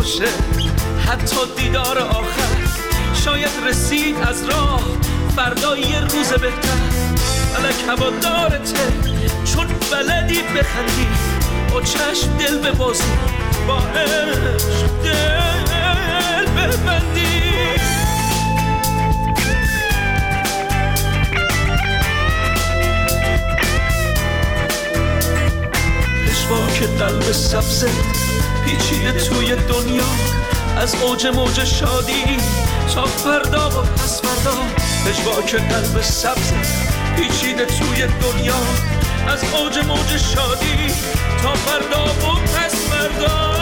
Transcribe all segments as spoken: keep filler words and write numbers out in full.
باشه حتی دیدار آخر، شاید رسید از راه فردا یه روز بهتر. فلک هوادارته چون بلدی بخندی، با چشم دل ببازی، با عشق دل ببندی. پشواک قلب سبزه پیچیده توی دنیا، از اوج موج شادی تا فردا و پس فردا. پشواک قلب سبزه پیچیده توی دنیا، از اوج موج شادی تا فردا و پس فردا.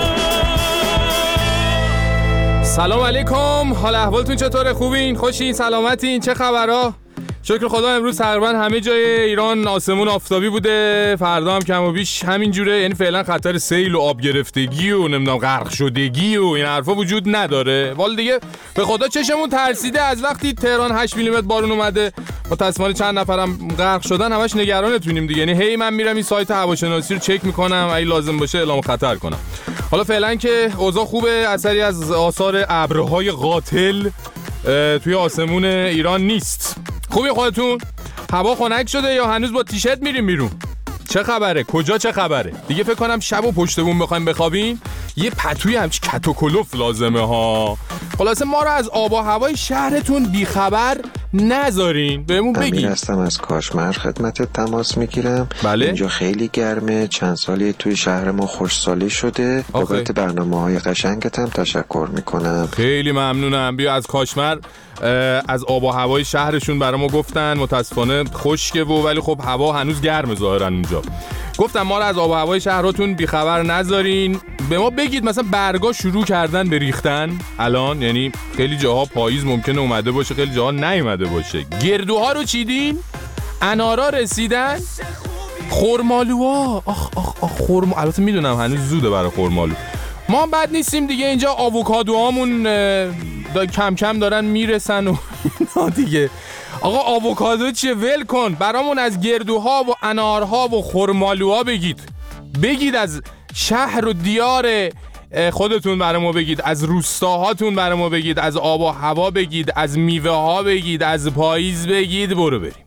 سلام علیکم، حال احوالتون چطوره؟ خوبین؟ خوشین؟ سلامتین؟ چه خبرها؟ شکر خدا امروز تقریبا همه جای ایران آسمون آفتابی بوده، فردا هم کم و بیش همین جوره. یعنی فعلا خطر سیل و آب گرفتگی و نمیدونم غرق شدگی و این حرفا وجود نداره. ولی دیگه به خدا چشمون ترسیده از وقتی تهران هشت میلیمتر بارون اومده، متأسفانه چند نفرم غرق شدن، همش نگرانتونیم دیگه. یعنی هی من میرم این سایت هواشناسی رو چک میکنم، اگه لازم باشه اعلام خطر کنم. حالا فعلا که اوضاع خوبه، اثری از آثار ابرهای قاتل توی آسمون ایران نیست. خوبی خودتون؟ هوا خنک شده یا هنوز با تیشرت میریم بیرون؟ چه خبره؟ کجا چه خبره؟ دیگه فکر کنم شب و پشت بوم بخوایم بخوابیم یه پتوی همچی کت و کلوف لازمه ها. خلاصه ما رو از آب و هوای شهرتون بیخبر نذارین، بهمون بگین. امیر هستم از کاشمر، خدمتت تماس میگیرم. بله؟ اینجا خیلی گرمه، چند سالی توی شهر ما خوشسالی شده. بابت برنامه‌های قشنگت هم تشکر میکنم. خیلی ممنونم. بیا از کاشمر از آب و هوای شهرشون برای ما گفتن، متاسفانه خشکه و ولی خب هوا هنوز گرمه ظاهرا اونجا. گفتم ما رو از آب و هوای شهرتون بیخبر نذارین، به ما بگید مثلا برگا شروع کردن به ریختن الان، یعنی خیلی جاها پاییز ممکنه اومده باشه، خیلی جاها نیومده باشه. گردوها رو چیدین؟ انارا رسیدن؟ خرمالوها آخ آخ آخ خرم، البته میدونم هنوز زوده برای خرمالو. ما بد نیستیم دیگه، اینجا آووکادوهامون دا کم کم دارن میرسن و دیگه. آقا آووکادو چیه؟ ول کن، برامون از گردوها و انارها و خرمالوها بگید. بگید از شهر و دیار خودتون برای ما بگید، از روستاهاتون برای ما بگید، از آب و هوا بگید، از میوه ها بگید، از پاییز بگید. برو بریم.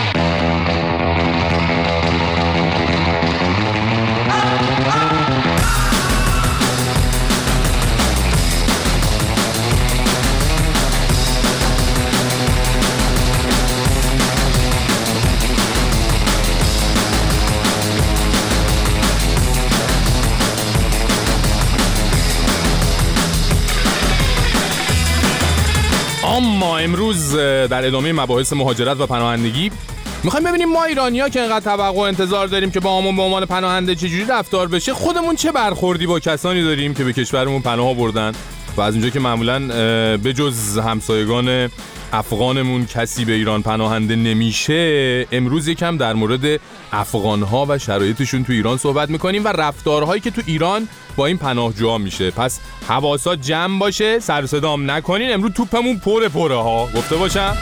اما امروز در ادامه مباحث مهاجرت و پناهندگی میخوایم ببینیم ما ایرانی‌ها که اینقدر توقع و انتظار داریم که با همون به عنوان پناهنده چجوری رفتار بشه، خودمون چه برخوردی با کسانی داریم که به کشورمون پناه آوردن و از اونجا که معمولاً به جز همسایگان افغانمون کسی به ایران پناهنده نمیشه، امروز یکم در مورد افغان‌ها و شرایطشون تو ایران صحبت میکنیم و رفتارهایی که تو ایران با این پناهجوها میشه. پس حواسات جمع باشه، سر و صدام نکنین، امروز توپمون پره پره ها، گفته باشم.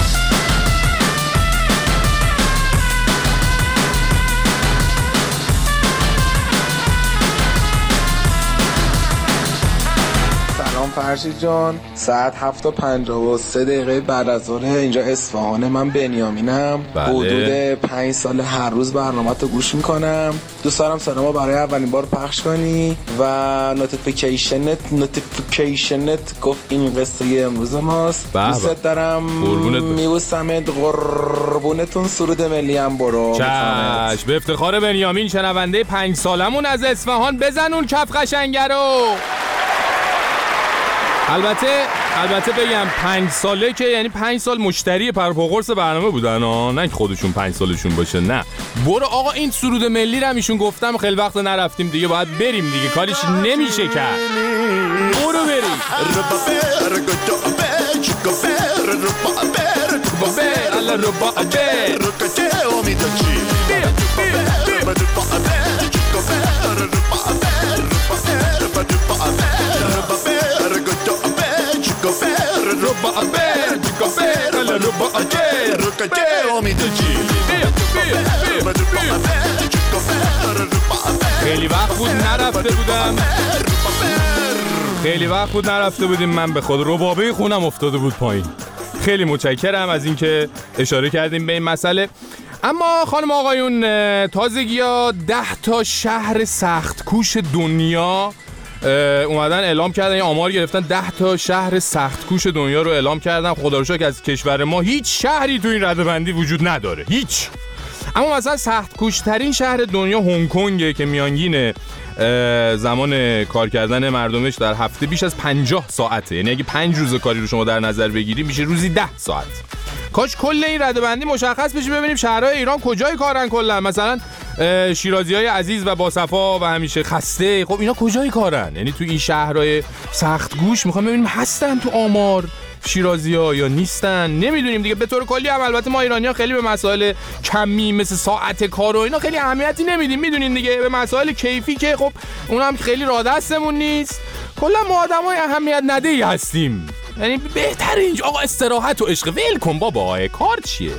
فرشید جان، ساعت هفت و پنجاه و سه دقیقه بعد از ظهر اینجا اصفهان. من بنیامینم. بله. حدود پنج سال هر روز برنامه تو گوش میکنم. دوست دارم سلام برای اولین بار پخش کنی و نوتیفیکیشنت نوتیفیکیشنت گفت این قصه امروز ماست. دوست دارم، میبوسمت، قربونتون، سرود ملی هم برو. چشم، به افتخار بنیامین شنونده پنج سالمون از اصفهان. بزن اون کف قشنگه رو. البته البته بگم پنج ساله که یعنی پنج سال مشتری پرپاقرص برنامه بودن ها، نه که خودشون پنج سالشون باشه. نه برو آقا، این سرود ملی رو ایشون گفتم، خیلی وقت نرفتیم دیگه، باید بریم دیگه، کاریش نمیشه کرد. برو بریم. خیلی وقت بود نرفته بودم. خیلی وقت بود نرفته بودیم. من به خود ربابه خونم افتاده بود پایین. خیلی متشکرم از اینکه اشاره کردیم به این مسئله. اما خانم آقایون، تازگی‌ها ده تا شهر سخت کوش دنیا اومدن اعلام کردن، این آمار گرفتن، ده تا شهر سخت کوش دنیا رو اعلام کردن. خدا رو شکر از کشور ما هیچ شهری تو این رده‌بندی وجود نداره، هیچ. اما مثلا سخت کوش ترین شهر دنیا هنگ کنگه که میانگین زمان کار کردن مردمش در هفته بیش از پنجاه ساعته. یعنی اگه پنج روز کاری رو شما در نظر بگیری میشه روزی ده ساعت. کاش کل این رده‌بندی مشخص بشه، ببینیم شهرهای ایران کجای کارن کلا. مثلا شیرازی‌های عزیز و باصفا و همیشه خسته، خب اینا کجای کارن؟ یعنی تو این شهرهای سخت گوش میخوام ببینیم هستن تو آمار شیرازی‌ها یا نیستن، نمیدونیم دیگه. به طور کلی هم البته ما ایرانی‌ها خیلی به مسائل کمی مثل ساعت کار و اینا خیلی اهمیتی نمیدیم، میدونین دیگه. به مسائل کیفی که خب اونم خیلی راه دستمون نیست. کلا ما آدمای اهمیت ندهی هستیم. یعنی بهتر اینجا آقا استراحت و عشق، ول کن بابا، کار چیه؟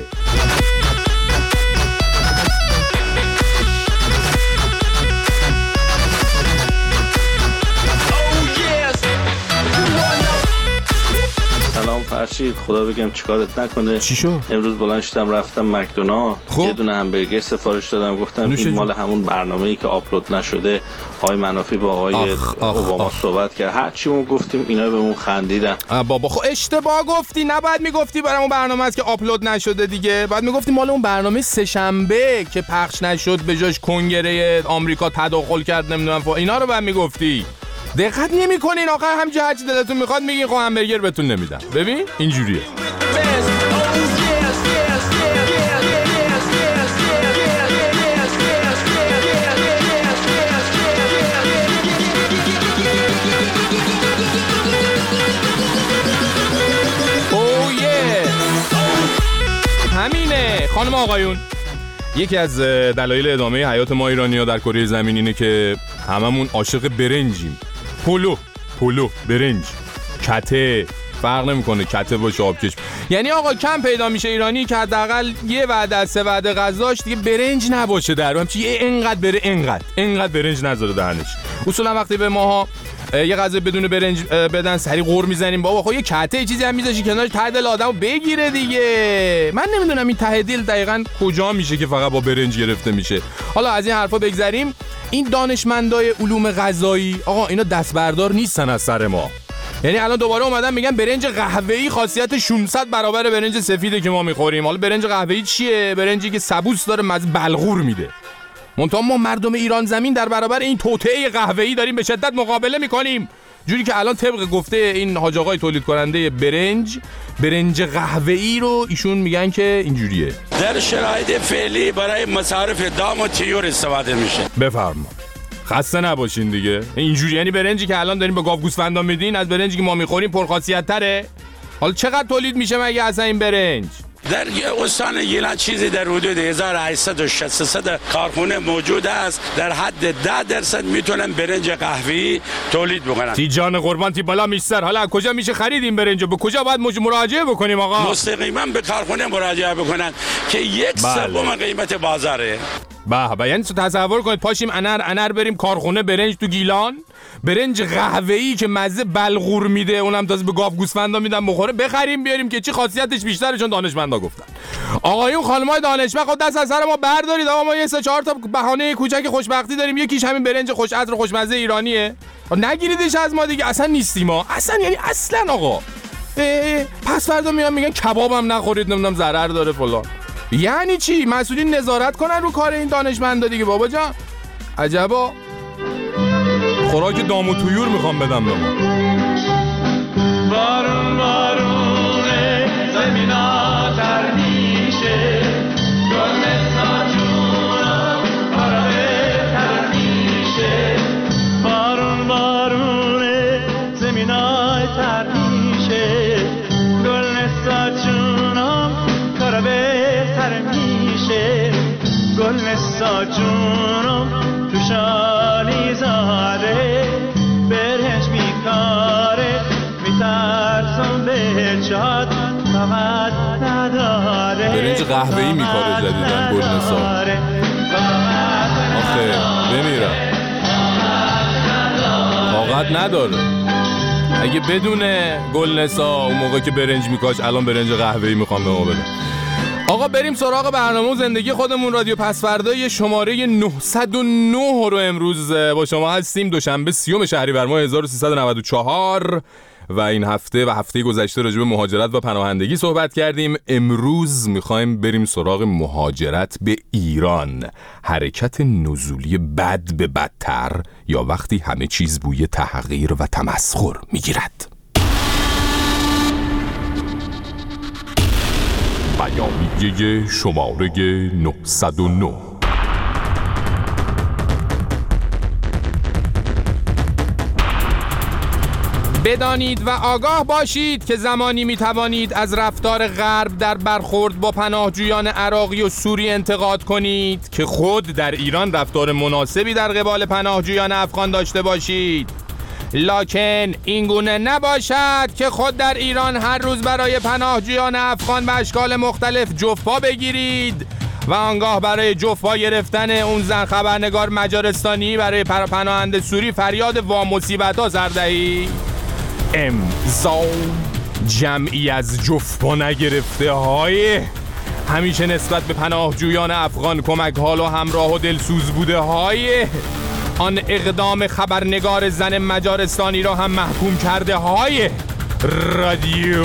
سلام فرشید، خدا بگم چیکارت نکنه. چی شو؟ امروز بلند شدم رفتم مکدونالد، یه دونه همبرگر سفارش دادم، گفتم این مال همون برنامه‌ای که آپلود نشده. آقای منافی با آقای اوباما صحبت کرد، هر چی ما گفتیم اینا بهمون خندیدن. بابا خب اشتباه گفتی، نباید میگفتی برای اون برنامه است که آپلود نشده دیگه، بعد میگفتی مال اون برنامه سه شنبه که پخش نشد، به جاش کنگره آمریکا تداخل کرد، نمیدونم اینا رو بعد میگفتی. دقت نمی‌کنین آخه همینجوری هر چی دلتون میخواد میگین خب همبرگر بهتون نمیدم. ببین اینجوریه. همینه خانم آقایون. یکی از دلایل ادامه حیات ما ایرانی‌ها در کره زمین اینه که هممون عاشق برنجیم. پلو پلو برنج کته، فرق نمیکنه کته باشه آبکش. یعنی آقا کم پیدا میشه ایرانی که حداقل یه وعده از سه وعده غذاش دیگه برنج نباشه در هم، چی اینقدر بره اینقدر اینقدر برنج نذاره دهنش. اصولا وقتی به ماها یه غذا بدون برنج بدن سری غور میزنیم، بابا خب یه کته چیزی هم میذاشی کنارش ته دل آدمو بگیره دیگه. من نمیدونم این ته دل دقیقاً کجا میشه که فقط با برنج گرفته میشه. حالا از این حرفا بگذریم. این دانشمندای علوم غذایی آقا اینا دست بردار نیستن از سر ما. یعنی الان دوباره اومدن میگن برنج قهوه‌ای خاصیت ششصد برابر برنج سفیده که ما میخوریم. حالا برنج قهوه‌ای چیه؟ برنجی که سبوس داره مزه بلغور میده. منتها ما مردم ایران زمین در برابر این توطئه قهوه‌ای داریم به شدت مقابله میکنیم. جوری که الان طبق گفته این حاج آقای تولید کننده برنج، برنج قهوه‌ای رو ایشون میگن که اینجوریه. در شرایط فعلی برای مصارف دام و طیور استفاده میشه. بفرما. خسته نباشین دیگه. اینجوری یعنی برنجی که الان داریم به گاو گوسفندا میدین از برنجی که ما میخوریم پرخاصیت تره. حالا چقدر تولید میشه مگه اصلا این برنج؟ در استان گیلان چیزی در حدود هزار و هشتصد و شصت کارخونه موجود است. در حد ده درصد میتونن برنج قهوه‌ای تولید بکنن. تی جان قربان تی بالا میستر. حالا کجا میشه خرید این برنجو؟ به کجا باید مراجعه بکنیم آقا؟ مستقیما به کارخونه مراجعه بکنن که یک سوم قیمت بازاره. به به، یعنی تصور کنید پاشیم انر انر بریم کارخونه برنج تو گیلان، برنج قهوه‌ای که مزه بلغور میده، اونم تازه به گاو گوسفندا میدن بخوره، بخریم بیاریم که چی خاصیتش بیشتره، چون دانشمندا گفتن. آقایون خانمای دانشمند خود دست از سر ما بردارید آقا، ما یه سه چهار تا بهانه کوچک خوشبختی داریم، یکیش همین برنج خوش عطر و خوشمزه ایرانیه. نگیریدش از ما دیگه، اصلا نیستیم ما اصلا، یعنی اصلا آقا. پس فردا میان میگن کبابم نخورید، نمیدونم ضرر داره فلان. یعنی چی؟ مسئولین نظارت کنن رو کار این دانشمندا دیگه بابا جان. عجبا. خوراک دام و طیور میخوام بدم به ما. بارون بارونه زمینا تر میشه، گل ساجونا آرامه تر میشه. بارون بارونه زمینا تر میشه، گل ساجونا آرامه تر میشه. گل ساجونا تو شالی زاده برنج میکاره، میترسم به جاد فقط نداره. برنج قهوه‌ای میکاره جدیدن گلنسا. آخه بمیرم طاقت نداره. اگه بدونه گلنسا اون موقع که برنج میکاش الان برنج قهوه‌ای میخوام به ما بده. آقا بریم سراغ برنامه و زندگی خودمون. رادیو پسفردا شماره نهصد و نه رو امروز با شما هستیم. دوشنبه سیوم شهریور ماه هزار و سیصد و نود و چهار و این هفته و هفته گذشته راجع به مهاجرت و پناهندگی صحبت کردیم. امروز میخوایم بریم سراغ مهاجرت به ایران، حرکت نزولی بد به بدتر یا وقتی همه چیز بوی تحقیر و تمسخر میگیرد. بیانیه شماره نهصد و نه. بدانید و آگاه باشید که زمانی میتوانید از رفتار غرب در برخورد با پناهجویان عراقی و سوری انتقاد کنید که خود در ایران رفتار مناسبی در قبال پناهجویان افغان داشته باشید، لکن اینگونه نباشد که خود در ایران هر روز برای پناهجویان افغان به اشکال مختلف جفا بگیرید و آنگاه برای جفا گرفتن اون زن خبرنگار مجارستانی برای پناهنده سوری فریاد وا مصیبت‌ها سر دهید. امضا جمعی از جفا نگرفته های همیشه نسبت به پناهجویان افغان کمک حال و همراه و دلسوز بوده های آن اقدام خبرنگار زن مجارستانی را هم محکوم کرده های رادیو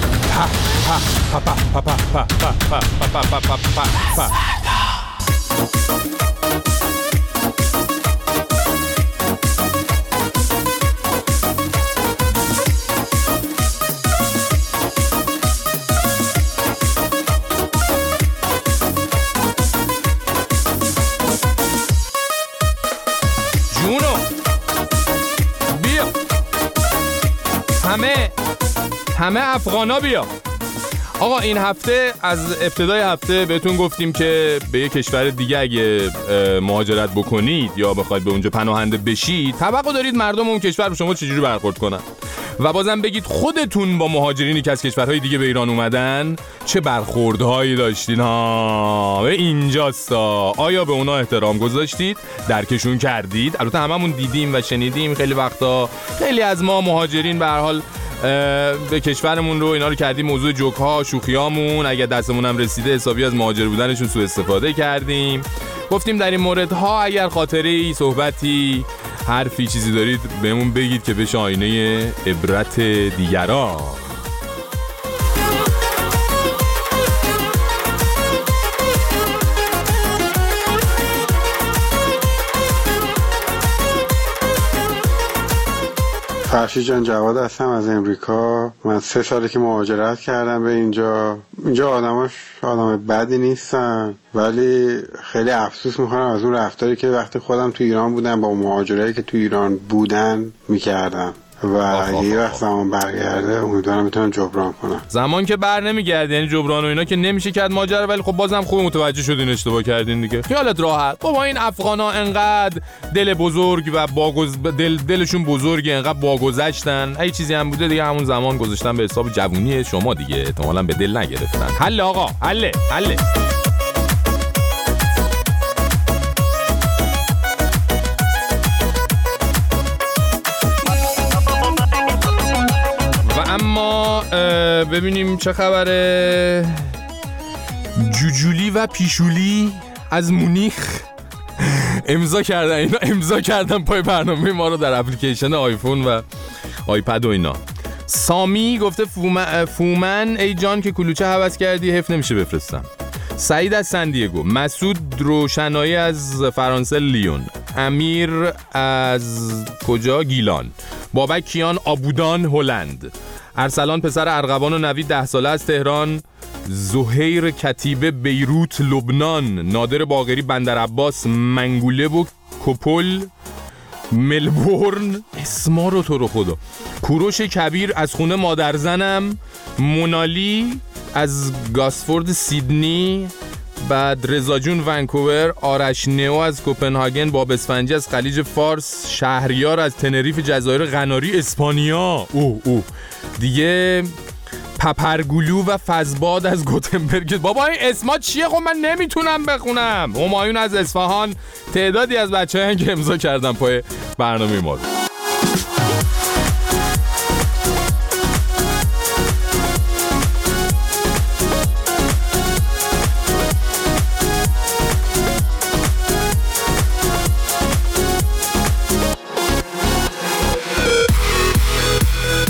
همه همه افغانا بیا. آقا این هفته از ابتدای هفته بهتون گفتیم که به یک کشور دیگه اگه مهاجرت بکنید یا بخواید به اونجا پناهنده بشید توقع دارید مردم اون کشور به شما چجوری برخورد کنن و بازم بگید خودتون با مهاجرینی که از کشورهای دیگه به ایران اومدن چه برخوردهایی داشتین. ها به اینجاستا آیا به اونا احترام گذاشتید، درکشون کردید؟ البته هممون دیدیم و شنیدیم خیلی وقتا خیلی از ما مهاجرین به هر حال به کشورمون رو اینا رو کردیم موضوع جوک ها شوخیامون، اگه دستمون هم رسیده حسابی از مهاجر بودنشون سوء استفاده کردیم. گفتیم در این موردها اگر خاطره‌ای، صحبتی، حرفی، چیزی دارید بهمون بگید که بشه آینه عبرت دیگران. فرشید جان، جواد هستم از امریکا. من سه ساله که مهاجرت کردم به اینجا. اینجا آدماش آدم بدی نیستن ولی خیلی افسوس میکنم از اون رفتاری که وقتی خودم تو ایران بودم با مهاجرایی که تو ایران بودن میکردم و اگه یه وقت زمان برگرده امیدوارم بتونم جبران کنم. زمان که بر نمیگرده، یعنی جبران و اینا که نمیشه کرد ماجرا، ولی خب بازم خوب متوجه شدین اشتباه کردین دیگه. خیالت راحت. بابا این افغانا انقدر دل بزرگ و باگز دل دلشون بزرگه، انقدر باگذشتن. اگه چیزی هم بوده دیگه همون زمان گذاشتن به حساب جوونی شما دیگه، احتمالاً به دل نگرفتن. حل آقا، حل حل. اما ببینیم چه خبره. جوجولی و پیشولی از مونیخ امضا کردن. اینا امضا کردن پای برنامه ما رو در اپلیکیشن آیفون و آیپد و اینا. سامی گفته فومن, فومن ای جان که کلوچه هوس کردی حیف نمیشه بفرستم. سعید از سندیگو، مسعود روشنایی از فرانسه لیون، امیر از کجا گیلان، بابک کیان آبودان هلند، ارسلان پسر ارغوان و نوید ده ساله از تهران، زهیر کتیبه بیروت لبنان، نادر باقری بندر عباس منگوله و کپل ملبورن، اسما رو تو رو خدا، کوروش کبیر از خونه مادرزنم، منالی از گاسفورد سیدنی، بعد رضا جون ونکوور، آرش نئو از کوپنهاگن، باب اسفنجی از خلیج فارس، شهریار از تنریف جزایر قناری اسپانیا، اوه اوه دیگه، پپرگولو و فزباد از گوتنبرگ. بابا این اسما چیه؟ خب من نمیتونم بخونم. همایون از اصفهان، تعدادی از بچه‌ها که امضا کردن پای برنامه ما.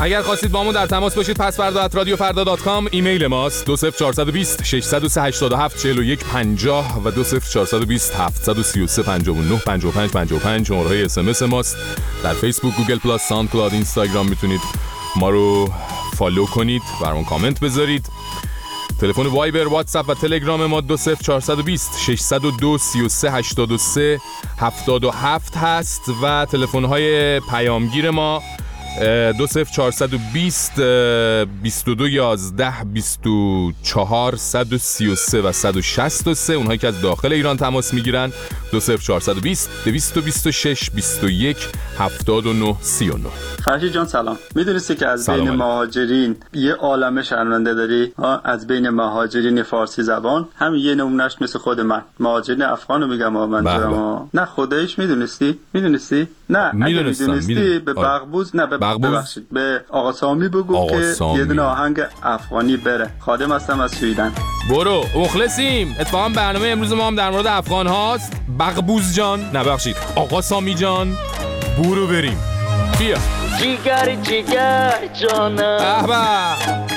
اگر خواستید با ما در تماس باشید پس فردا ات رادیو فردا دات کام ایمیل ماست. دو صفر چهار دو صفر شش صفر سه هشت هفت چهار یک پنجاه و دو صفر چهار دو صفر هفت سه سه پنج نه پنج پنج پنج پنج شماره های اس ام اس ماست. در فیسبوک، گوگل پلاس، ساوند کلاود، اینستاگرام میتونید ما رو فالو کنید، برامون کامنت بذارید. تلفن وایبر، واتساپ و تلگرام ما دو صفر چهار دو صفر شش صفر دو سه سه هشت سه هفت هفت هست و تلفن های پیامگیر ما دو صفر چهار دو صفر بیست و دو یازده بیست و چهار صد و سی و سه و صد و شصت و سه. اونهایی که از داخل ایران تماس میگیرن دو صفر چهار دو صفر دویست و بیست و شش بیست و یک هفتاد و نه سی و نه. فرشید جان سلام. میدونستی که از بین مهاجرین یه عالمه شنونده داری؟ از بین مهاجرین فارسی زبان همین یه نمونهش مثل خود من، مهاجرین افغانو میگم منظورم. نه خودش میدونستی؟ میدونستی؟ نه میدونستی به بغبوز، نه به ببخشید به آقا سامی بگو آقا که سامی. یه دونه آهنگ افغانی بره. خادم هستم از سویدن. برو مخلصیم. اتفاقا برنامه امروز ما هم در مورد افغان هاست. بغبوز جان، نه ببخشید آقا سامی جان، برو بریم. بیا جیگر جیگر جانم احبا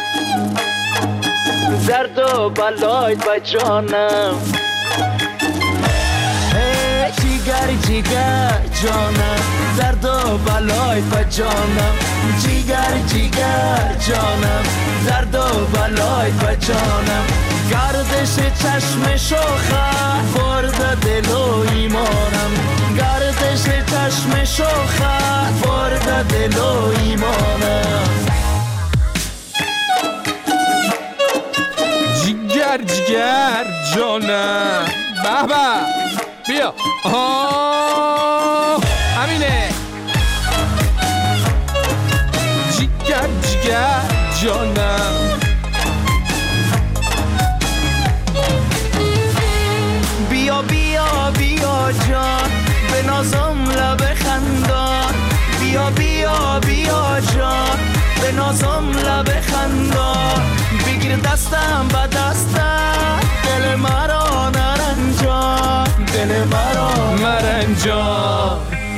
زرد و بلای با جانم جیگر جیگر جانم زرد و بلای با جانم جیگر جیگر جانم زرد و بلای با جانم گردش چشم شوخه برد دل و ایمانم گردش چشم شوخه برد دل و ایمانم جیگر جیگر جانم بابا بیا آه همینه جیگر جیگر جانم بیا بیا بیا جان به نازم لب خندان بیا بیا بیا جان به نازم لب خندان بگیر دستم با دستم دل مرا نرنجان دل مرا مرنجان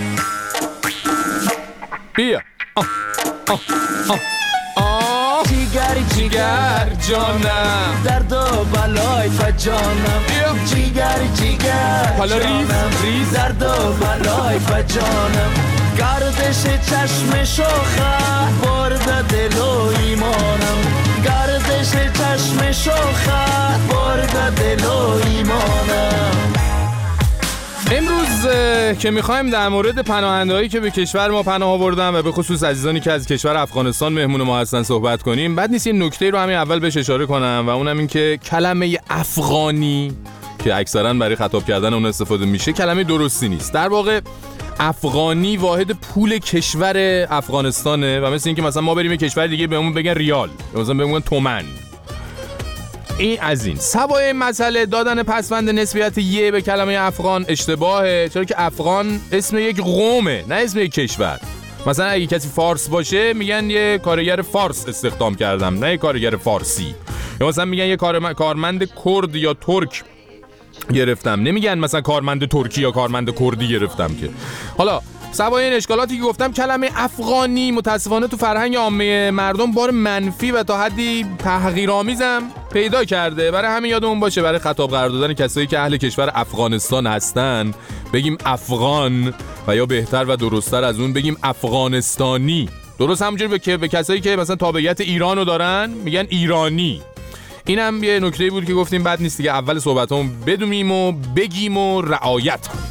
بیا آه آه آه آه جیگر جیگر جانم درد و بلای فجانم جیگر جیگر حالا ریز ریز درد و بلای فجانم گردش چشم شوخه برد دل و ایمانم گردش چشم شوخه برد دل و ایمانم. امروز که میخوایم در مورد پناهندهایی که به کشور ما پناه آوردن و به خصوص عزیزانی که از کشور افغانستان مهمون ما هستن صحبت کنیم، بعد نیست یه نکته رو همین اول بهش اشاره کنم و اونم این که کلمه افغانی که اکثرا برای خطاب کردن اون استفاده میشه کلمه درستی نیست. در واقع افغانی واحد پول کشور افغانستانه و مثل این که مثلا ما بریم یه کشور دیگه بهمون بگن ریال، مثلا بهمون تومن. این از این سوای مسئله دادن پسوند نسبیت یه به کلمه افغان اشتباهه، چرا که افغان اسم یک قومه نه اسم یک کشور. مثلا اگه کسی فارس باشه میگن یه کارگر فارس استخدام کردم نه یه کارگر فارسی، یا مثلا میگن یه کارمند کرد یا ترک گرفتم، نمیگن مثلا کارمند ترکی یا کارمند کردی گرفتم که. حالا سوای این اشکالاتی که گفتم کلمه افغانی متاسفانه تو فرهنگ عامه مردم بار منفی و تا حدی تحقیرآمیزم پیدا کرده. برای همین یادمون باشه برای خطاب قرار دادن کسایی که اهل کشور افغانستان هستن بگیم افغان و یا بهتر و درست‌تر از اون بگیم افغانستانی. درست همونجوری که به کسایی که مثلا تابعیت ایرانو دارن میگن ایرانی. اینم یه نکته‌ای بود که گفتیم بد نیست دیگه اول صحبتامون بدونیم و بگیم و رعایت کنیم.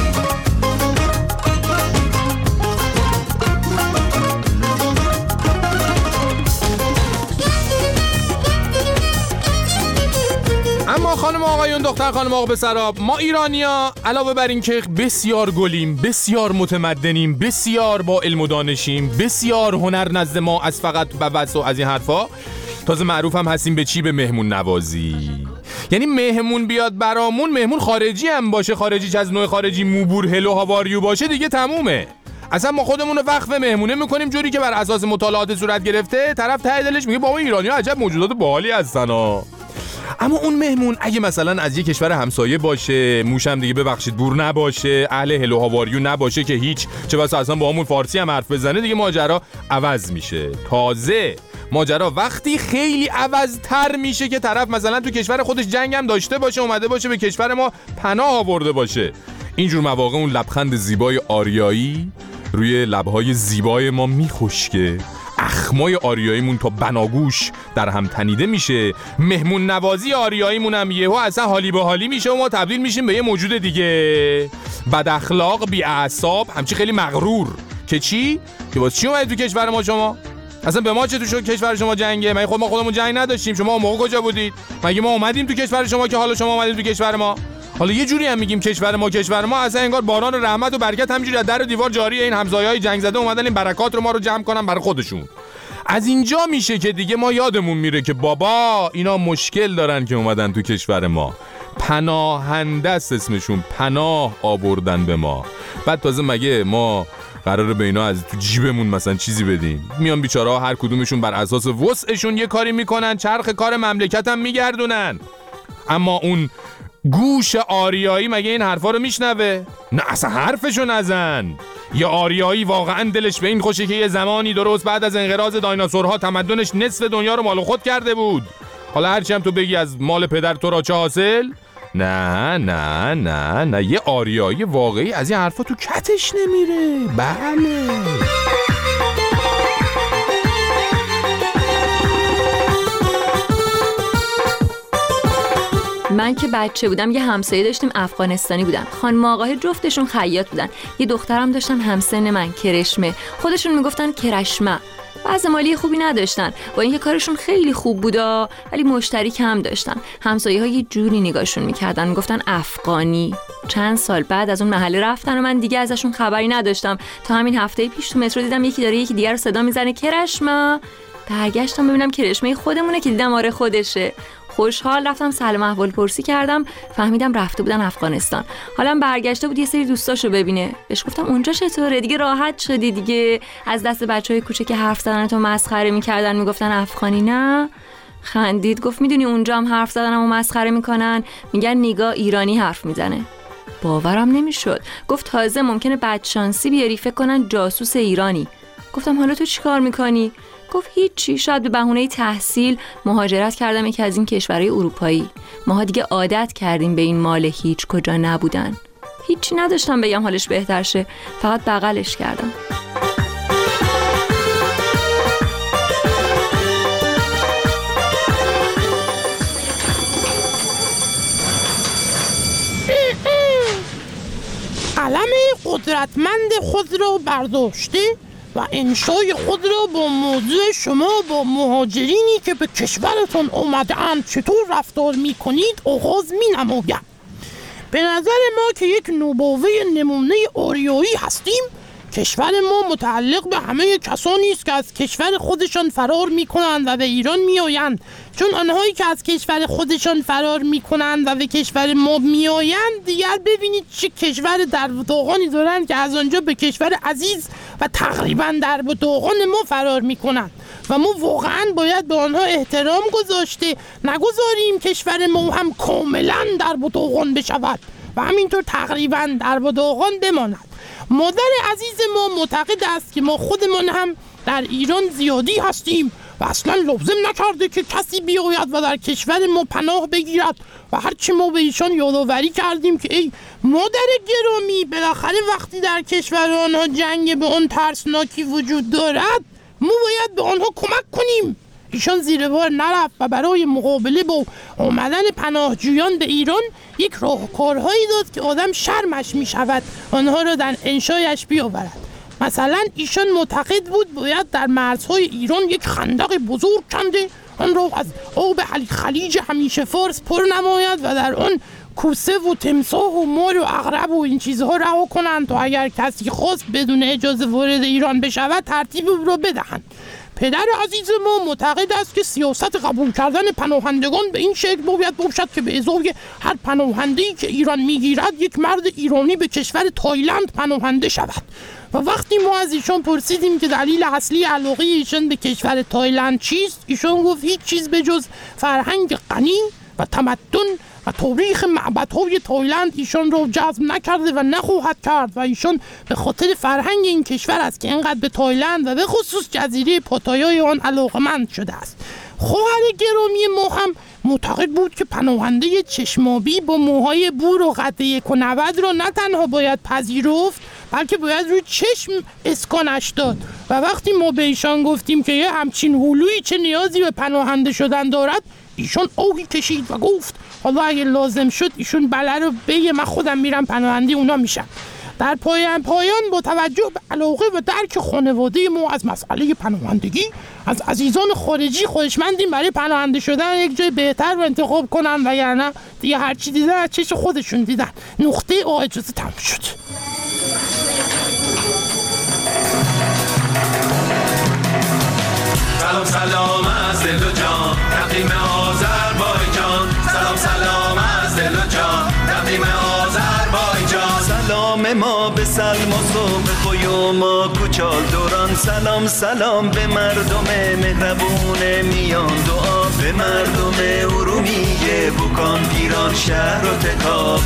اما خانم آقایون دختر خانم آقا پسراب، ما ایرانیا علاوه بر این که بسیار گلیم، بسیار متمدنیم، بسیار با علم و دانشیم، بسیار هنر نزد ما از فقط و بس و از این حرفا، تازه معروف هم هستیم به چی؟ به مهمون نوازی. یعنی مهمون بیاد برامون، مهمون خارجی هم باشه، خارجی چه از نوع خارجی موبور هلو هاواریو باشه دیگه تمومه. اصلا ما خودمون رو وقف مهمونه میکنیم جوری که بر اساس مطالعات صورت گرفته طرف ته دلش میگه بابا ایرانی‌ها عجب موجودات باحالی هستن ها. اما اون مهمون اگه مثلا از یه کشور همسایه باشه، موشم دیگه ببخشید بور نباشه، اهل هلو هاواریو نباشه که هیچ، چه بسا اصلا با همون فارسی هم حرف بزنه، دیگه ماجرا عوض میشه. تازه ماجرا وقتی خیلی عوض‌تر میشه که طرف مثلا تو کشور خودش جنگ هم داشته باشه، اومده باشه به کشور ما پناه آورده باشه. اینجور مواقع اون لبخند زیبای آریایی روی لبهای زیبای ما میخشکه، اخمای آریاییمون تا بناگوش در هم تنیده میشه، مهمون نوازی آریاییمون هم یهو اصلا حالی به حالی میشه و ما تبدیل میشیم به یه موجود دیگه، بد اخلاق، بی اعصاب، همچی خیلی مغرور. که چی؟ که واسه چی اومدید تو کشور ما شما؟ اصلا به ما چه تو شو کشور شما جنگه؟ مگه خود ما خودمون جنگ نداشتیم؟ شما اون موقع کجا بودید؟ مگه ما اومدیم تو کشور شما که حالا شما اومدید تو کشور ما؟ حالا یه جوری هم میگیم کشور ما کشور ما، اصلا انگار باران و رحمت و برکت همینجوری از در و دیوار جاریه. این همسایه‌های جنگ زده اومدن این برکات رو ما رو جمع کنن برای خودشون. از اینجا میشه که دیگه ما یادمون میره که بابا اینا مشکل دارن که اومدن تو کشور ما، پناهنده است اسمشون، پناه آوردن به ما. بعد تازه مگه ما قراره به اینا از تو جیبمون مثلا چیزی بدیم؟ میان بیچاره‌ها هر کدومشون بر اساس وسعشون یه کاری میکنن، چرخ کار مملکت هم میگردونن. اما اون گوش آریایی مگه این حرفا رو میشنوه؟ نه اصلا حرفشو نزن. یا آریایی واقعا دلش به این خوشه که یه زمانی درست بعد از انقراض دایناسورها تمدنش نصف دنیا رو مال خود کرده بود. حالا هرچی هم تو بگی از مال پدر تو را چه حاصل؟ نه نه نه نه یه آریایی واقعی از این حرفا تو کتش نمیره. بله من که بچه بودم یه همسایه داشتیم افغانستانی بودن، خانم آقای جفتشون خیاط بودن، یه دخترم داشتن همسن من، کرشمه، خودشون میگفتن کرشمه. وضع مالی خوبی نداشتن، با اینکه کارشون خیلی خوب بودا ولی مشتری کم داشتن. همسایه ها یه جوری نگاهشون میکردن، میگفتن افغانی. چند سال بعد از اون محله رفتن و من دیگه ازشون خبری نداشتم تا همین هفته پیش تو مترو دیدم یکی داره یکی دیگر رو صدا میزنه کرشمه. برگشتم ببینم کرشمه خودمونه که دیدم آره خودشه. خوشحال رفتم سلام احوال پرسی کردم، فهمیدم رفته بودن افغانستان. حالا برگشته بود یه سری دوستاشو ببینه. بهش گفتم اونجا چطوره؟ دیگه راحت شدی دیگه؟ از دست بچهای کوچه که حرف زدن تو مسخره میکردن میگفتن افغانی نه؟ خندید گفت میدونی اونجا هم حرف زدنمو مسخره میکنن، میگن نگاه ایرانی حرف میزنه. باورم نمیشد. گفت تازه ممکنه بدشانسی بیاری فکر کنن جاسوس ایرانی. گفتم حالا تو چیکار میکنی؟ گفت هیچی، شاید به بهونه تحصیل مهاجرت کردم یکی از این کشورهای اروپایی. ماها دیگه عادت کردیم به این مال هیچ کجا نبودن. هیچی نداشتم بگم حالش بهتر شه، فقط بغلش کردم. علم قدرتمند خود را برداشته و انشای خود را با موضوع شما با مهاجرینی که به کشورتون اومده‌اند چطور رفتار میکنید آغاز مینمایم. به نظر ما که یک نوباوه نمونه آریایی هستیم. کشور ما متعلق به همه کسانی است که از کشور خودشان فرار میکنند و به ایران میآیند، چون آنهایی که از کشور خودشان فرار میکنند و به کشور ما میآیند دیگر ببینید چه کشور در و داغانی دارند که از آنجا به کشور عزیز و تقریبا در و داغان ما فرار میکنند و ما واقعا باید به آنها احترام گذاشته نگذاریم کشور ما هم کاملا در و داغان بشود و همینطور تقریبا در و داغان بماند. مادر عزیز ما معتقد است که ما خودمان هم در ایران زیادی هستیم و اصلا لازم نکرده که کسی بیاید و در کشور ما پناه بگیرد و هرچی ما به ایشان یادآوری کردیم که ای مادر گرامی بالاخره وقتی در کشور آنها جنگ به آن ترسناکی وجود دارد ما باید به آنها کمک کنیم. ایشان زیر بار نرفت و برای مقابله با آمدن پناهجویان به ایران یک راهکارهایی داد که آدم شرمش می شود آنها را در انشایش بیاورد. مثلا ایشان معتقد بود باید در مرزهای ایران یک خندق بزرگ کنده، آن را از آب خلیج همیشه فارس پر نماید و در آن کوسه و تمساح و مار و عقرب و این چیزها رها کنند تا اگر کسی خواست بدون اجازه وارد ایران بشود ترتیب او را بدهند. پدر عزیز ما معتقد است که سیاست قبول کردن پناهندگان به این شکل باید باشد که به ازای هر پناهنده‌ای که ایران میگیرد یک مرد ایرانی به کشور تایلند پناهنده شود. و وقتی ما از ایشان پرسیدیم که دلیل اصلی علاقه ایشان به کشور تایلند چیست، ایشان گفت هیچ چیز به جز فرهنگ غنی و تمدن و تاریخ معبدهای تایلند ایشان رو جذب نکرده و نخواهد کرد و ایشان به خاطر فرهنگ این کشور است که اینقدر به تایلند و به خصوص جزیره پاتایای آن علاقمند شده است. خواهر گرامی ما هم معتقد بود که پناهنده چشمابی با موهای بور و قد یک و نود را نه تنها باید پذیرفت بلکه باید روی چشم اسکانش داد و وقتی ما به ایشان گفتیم که یه همچین هلویی چه نیازی به پناهنده شدن دارد، ایشان آهی کشید و گفت حالا اگه لازم شد ایشون بله رو بگه، من خودم میرم پناهنده اونا میشم. در پایان پایان با توجه به علاقه و درک خانواده ما از مسئله پناهندگی از عزیزان خارجی خواهشمندیم برای پناهنده شدن یک جای بهتر رو انتخاب کنن و یعنی دیگه هرچی دیدن از چشم خودشون دیدن. نقطه آ اجازه تمام شد. سلام سلام از دل و جان تقدیم آذربایجان، سلام سلام از دل و جان تقدیم آذربایجان. سلام ما به سلم و صبح قیوم و کوچال دوران، سلام سلام به مردم مهربون میان دعا، به مردم ارومیه بوکان پیران شهر و تکاب.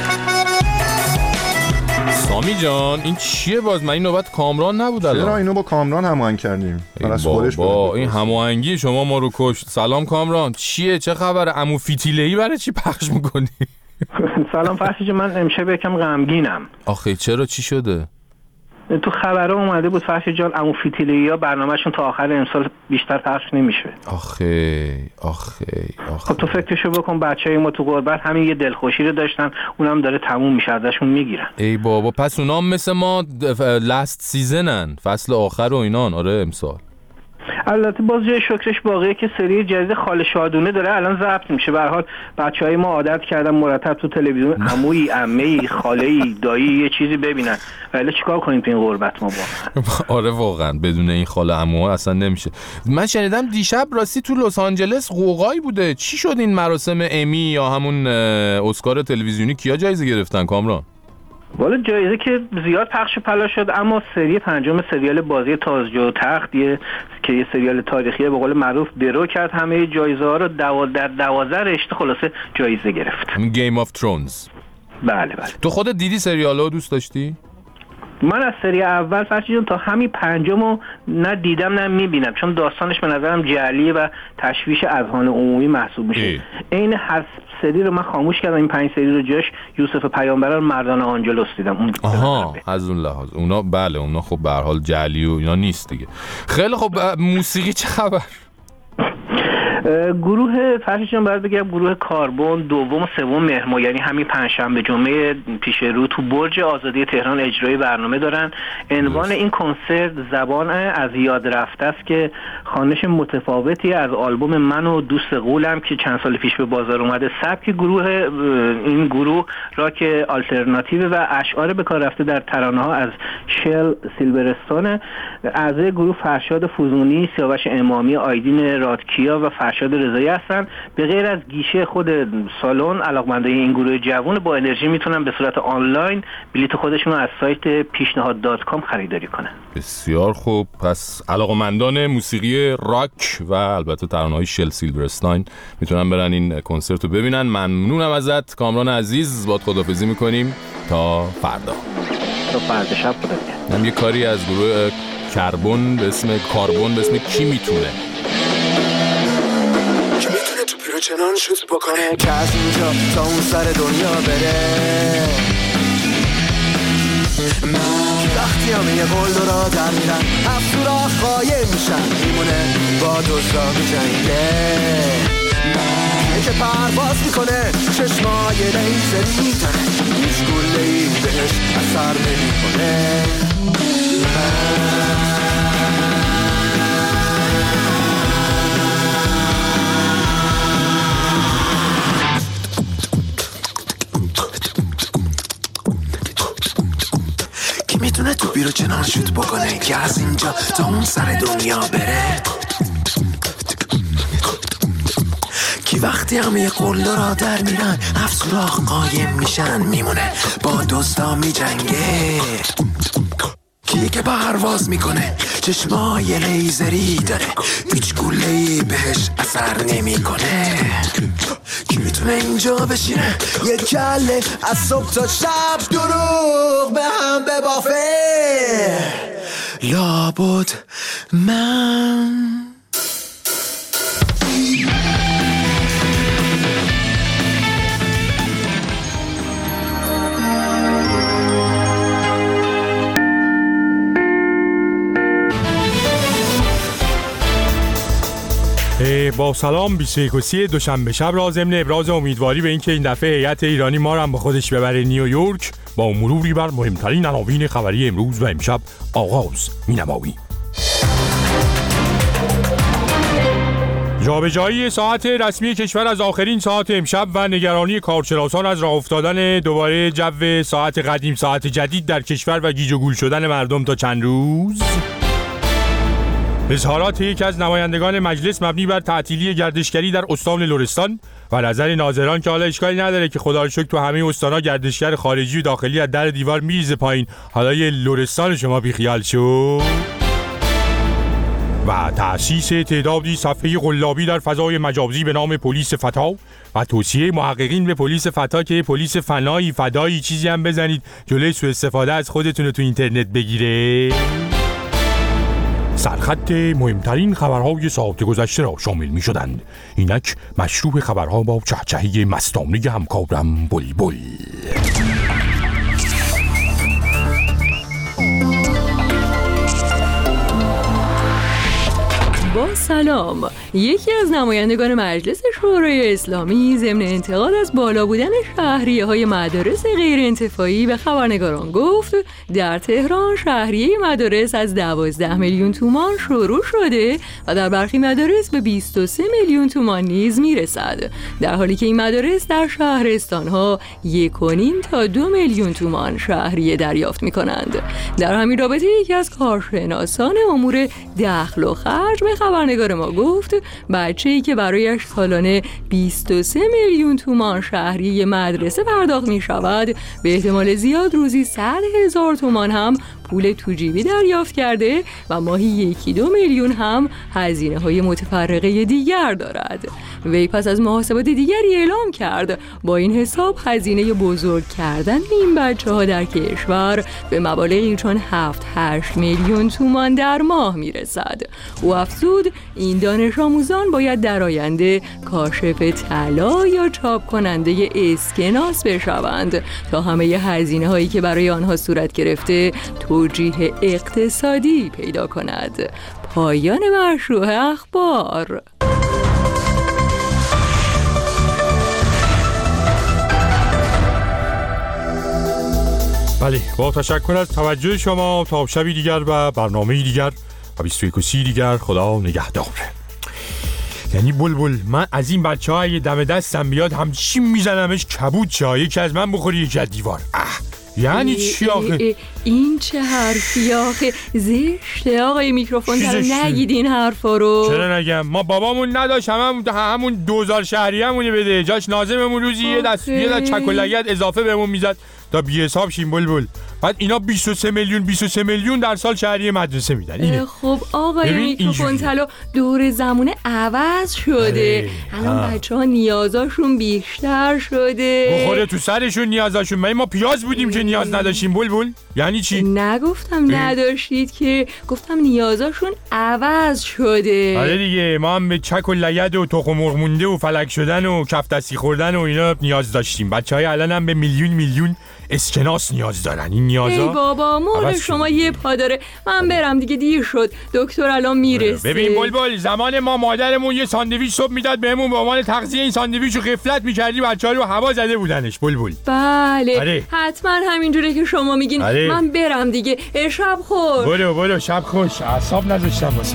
سامی جان این چیه باز؟ من این نوبت کامران نبود الان. چرا اینو با کامران هماهنگ کردیم؟ با این هماهنگی شما ما رو کشت. سلام کامران، چیه چه خبره؟ عمو فیتیله‌ای برای چی پخش میکنی؟ سلام فرشی جان، من امشب یکم غمگینم. آخه چرا چی شده؟ تو خبرها اومده بود فرشی جان عمو فیتیله‌ای برنامه‌شون تا آخر امسال بیشتر پخش نمیشه. آخه آخه آخه خب تو فکرشو بکن، بچهای ما تو غربت همین یه دلخوشی رو داشتن، اونم داره تموم میشه، ازشون میگیرن. ای بابا پس اونام مثل ما لاست سیزنن، فصل آخر و اینان. آره امسال البته باز جای شکرش باقیه که سری جدید خاله شادونه داره الان ضبط میشه. به هر حال بچهای ما عادت کردن مرتب تو تلویزیون عمویی، عمه‌ای، خاله‌ای، دایی یه چیزی ببینن. ولی چیکار کنیم تو این غربت ما با؟ آره واقعا بدون این خاله عموها اصلا نمیشه. من شنیدم دیشب راستی تو لس آنجلس قوقایی بوده. چی شد این مراسم امی یا همون اسکار تلویزیونی؟ کیا جایزه گرفتن کامران؟ والا جایزه که زیاد پخش پلا شد، اما سری پنجم سریال بازی تاج و تخت یه که یه سریال تاریخیه به قول معروف درو کرد، همه جایزه ها رو دو... در دوازده رشته خلاصه جایزه گرفت. گیم آف ترونز. بله بله. تو خودت دیدی سریالو دوست داشتی؟ من از سری اول فرشیدم تا همین پنجمو نه دیدم نه میبینم، چون داستانش به نظرم جعلیه و تشویش اذهان عمومی محسوب میشه. این هر سری رو من خاموش کردم، این پنج سری رو جاش یوسف پیامبر مردان آنجلوس دیدم. اون آها از اون لحاظ اونا بله اونا خب به هر حال جعلی و اینا نیست دیگه. خیلی خب موسیقی چه خبر؟ گروه فرشیدم باید بگم گروه کاربن دوم و سوم مهر ماه، یعنی همین پنجشنبه جمعه پیش رو تو برج آزادی تهران اجرای برنامه دارن. عنوان این کنسرت زبان از یاد رفته است که خوانش متفاوتی از آلبوم من و دوست قولم که چند سال پیش به بازار اومده. سبک گروه این گروه راک آلترناتیو و اشعار به کار رفته در ترانه‌ها از شل سیلورستون. اعضای گروه فرشاد فوزونی، سیاوش امامی، آیدین رادکیا و فرشاد رضایی هستن. به غیر از گیشه خود سالن، علاقمندای این گروه جوان با انرژی میتونن به صورت آنلاین بلیط خودشون رو از سایت پیشنهاد دات کام خریداری کنن. بسیار خوب. پس علاقمندان موسیقی راک و البته ترانه‌های شل سیلورستاین میتونن برن این کنسرت رو ببینن. ممنونم ازت کامران عزیز، باهات خداحافظی میکنیم تا فردا. تا فردا شب خدا بیاد. هم یه کاری از گروه کربن به اسم کاربن به اسم کی میتونه چنان شوت بکنه که از اینجا تا اون سر دنیا بره. من وقتی همه یه قول را در میرن افسورا خواهی میشن میمونه با دوستا میجنگه. من که پرواز میکنه چشمای لیزری داره هیچ گله‌ای بهش اثر نمیکنه. میتونه تو بیرو چنان شوت بکنه که از اینجا تا اون سر دنیا بره. کی وقتی همه قلدر را در میرن هفت سوراخ قایم میشن میمونه با دوستا میجنگه. کی که پرواز میکنه چشمای لیزری داره هیچ گله‌ای بهش اثر نمیکنه. کی میتونه اینجا بشینه یه کله از صبح تا شب دروغ به هم ببافه لابد من با سلام بیست و یک دوشنبه شب را ضمن ابراز امیدواری به اینکه این دفعه هیئت ایرانی ما را هم با خودش ببره نیویورک با مروری بر مهمترین عناوین خبری امروز و امشب آغاز می‌نماییم. جابجایی ساعت رسمی کشور از آخرین ساعت امشب و نگرانی کارشناسان از راه افتادن دوباره جو ساعت قدیم ساعت جدید در کشور و گیج و گول شدن مردم تا چند روز. اظهارات یک از نمایندگان مجلس مبنی بر تعطیلی گردشگری در استان لرستان و نظر ناظران که حالا اشکالی نداره که خدا رو شکر تو همه استان‌ها گردشگر خارجی و داخلی از در دیوار میریزه پایین، حالا یه لرستان شما بیخیال شو. و تأسیس تعدادی صفحه قلابی در فضای مجازی به نام پلیس فتا و توصیه محققین به پلیس فتا که پلیس فنایی فدایی چیزی هم بزنید جلوی سوء استفاده از خودتون رو تو اینترنت بگیره. سرخط مهمترین خبرهای ساعت گذشته را شامل می شدند. اینک مشروع خبرها با چهچهی مستانه همکارم بلبل. با سلام. یکی از نمایندگان مجلس شورای اسلامی ضمن انتقاد از بالا بودن شهریه‌های مدارس غیر انتفاعی به خبرنگاران گفت در تهران شهریه مدارس از دوازده میلیون تومان شروع شده و در برخی مدارس به بیست و سه میلیون تومان نیز میرسد، در حالی که این مدارس در شهرستان‌ها یک و نیم تا دو میلیون تومان شهریه دریافت می‌کنند. در همین رابطه یکی از کارشناسان امور دخل و خرج به خبرنگار ما گفت بچه‌ای که برایش سالانه بیست و سه میلیون تومان شهریه مدرسه پرداخت می شود به احتمال زیاد روزی صد هزار تومان هم پول توجیبی دریافت کرده و ماهی یکی دو میلیون هم هزینه های متفرقه دیگر دارد. وی پس از محاسبات دیگری اعلام کرد با این حساب هزینه بزرگ کردن این بچه ها در کشور به مبالغی چون هفت هشت میلیون تومان در ماه می رسد. او افزود این دانش آموزان باید در آینده کاشف طلا یا چاپ کننده اسکناس بشوند تا همه هزینه هایی که برای آنها صورت گرفته توجیه اقتصادی پیدا کند. پایان مشروع اخبار. بله، با تشکر از توجه شما تا شبی دیگر و برنامه دیگر و بیست و یک و سی دیگر. خدا نگهدار. یعنی بلبل من از این بچه ها اگه دم دستم بیاد همچی میزنمش کبود چه یکی از من بخوری یکی از دیوار. اه یعنی چی آخه؟ این چه حرفی آخه؟ زشته آقای میکروفون رو نگید این حرفا رو. چرا نگم؟ ما بابامون نداشت همون همون دوزار شهریه همونی بده، جاش ناظممون روزی یه دست یه دست چک و لگد اضافه بهمون میزد تا بی حساب شیم بلبل. بعد اینا بیست و سه میلیون بیست و سه میلیون در سال شهریه مدرسه میدن. اینه. خب آقای میکروفون طلا دور زمونه عوض شده. الان بچه‌ها نیازاشون بیشتر شده. بخوره تو سرشون نیازاشون. ما ما پیاز بودیم که نیاز نداشتیم بلبل. یعنی چی؟ نگفتم نداشتید که، گفتم نیازاشون عوض شده. آره دیگه، ما هم به چک و لگد و تخم مرغ مونده و فلک شدن و کف دستی خوردن و اینا نیاز داشتیم. بچهای الان هم به میلیون میلیون اسکناس نیاز دارن. این نیازا ای بابا مهر شما یه پا داره. من برم دیگه، دیر شد. دکتر الان میرسه. ببین بلبل، زمان ما مادرمون یه ساندویچ صبح میداد بهمون به عنوان تغذیه. این ساندویچو غفلت می‌کردی بچه‌ها رو هوا زده بودنش بلبل. بله آره. حتما همینجوره که شما میگین. آره. من برم دیگه. شب خوش. برو برو شب خوش. اعصاب نذاشتم واسه.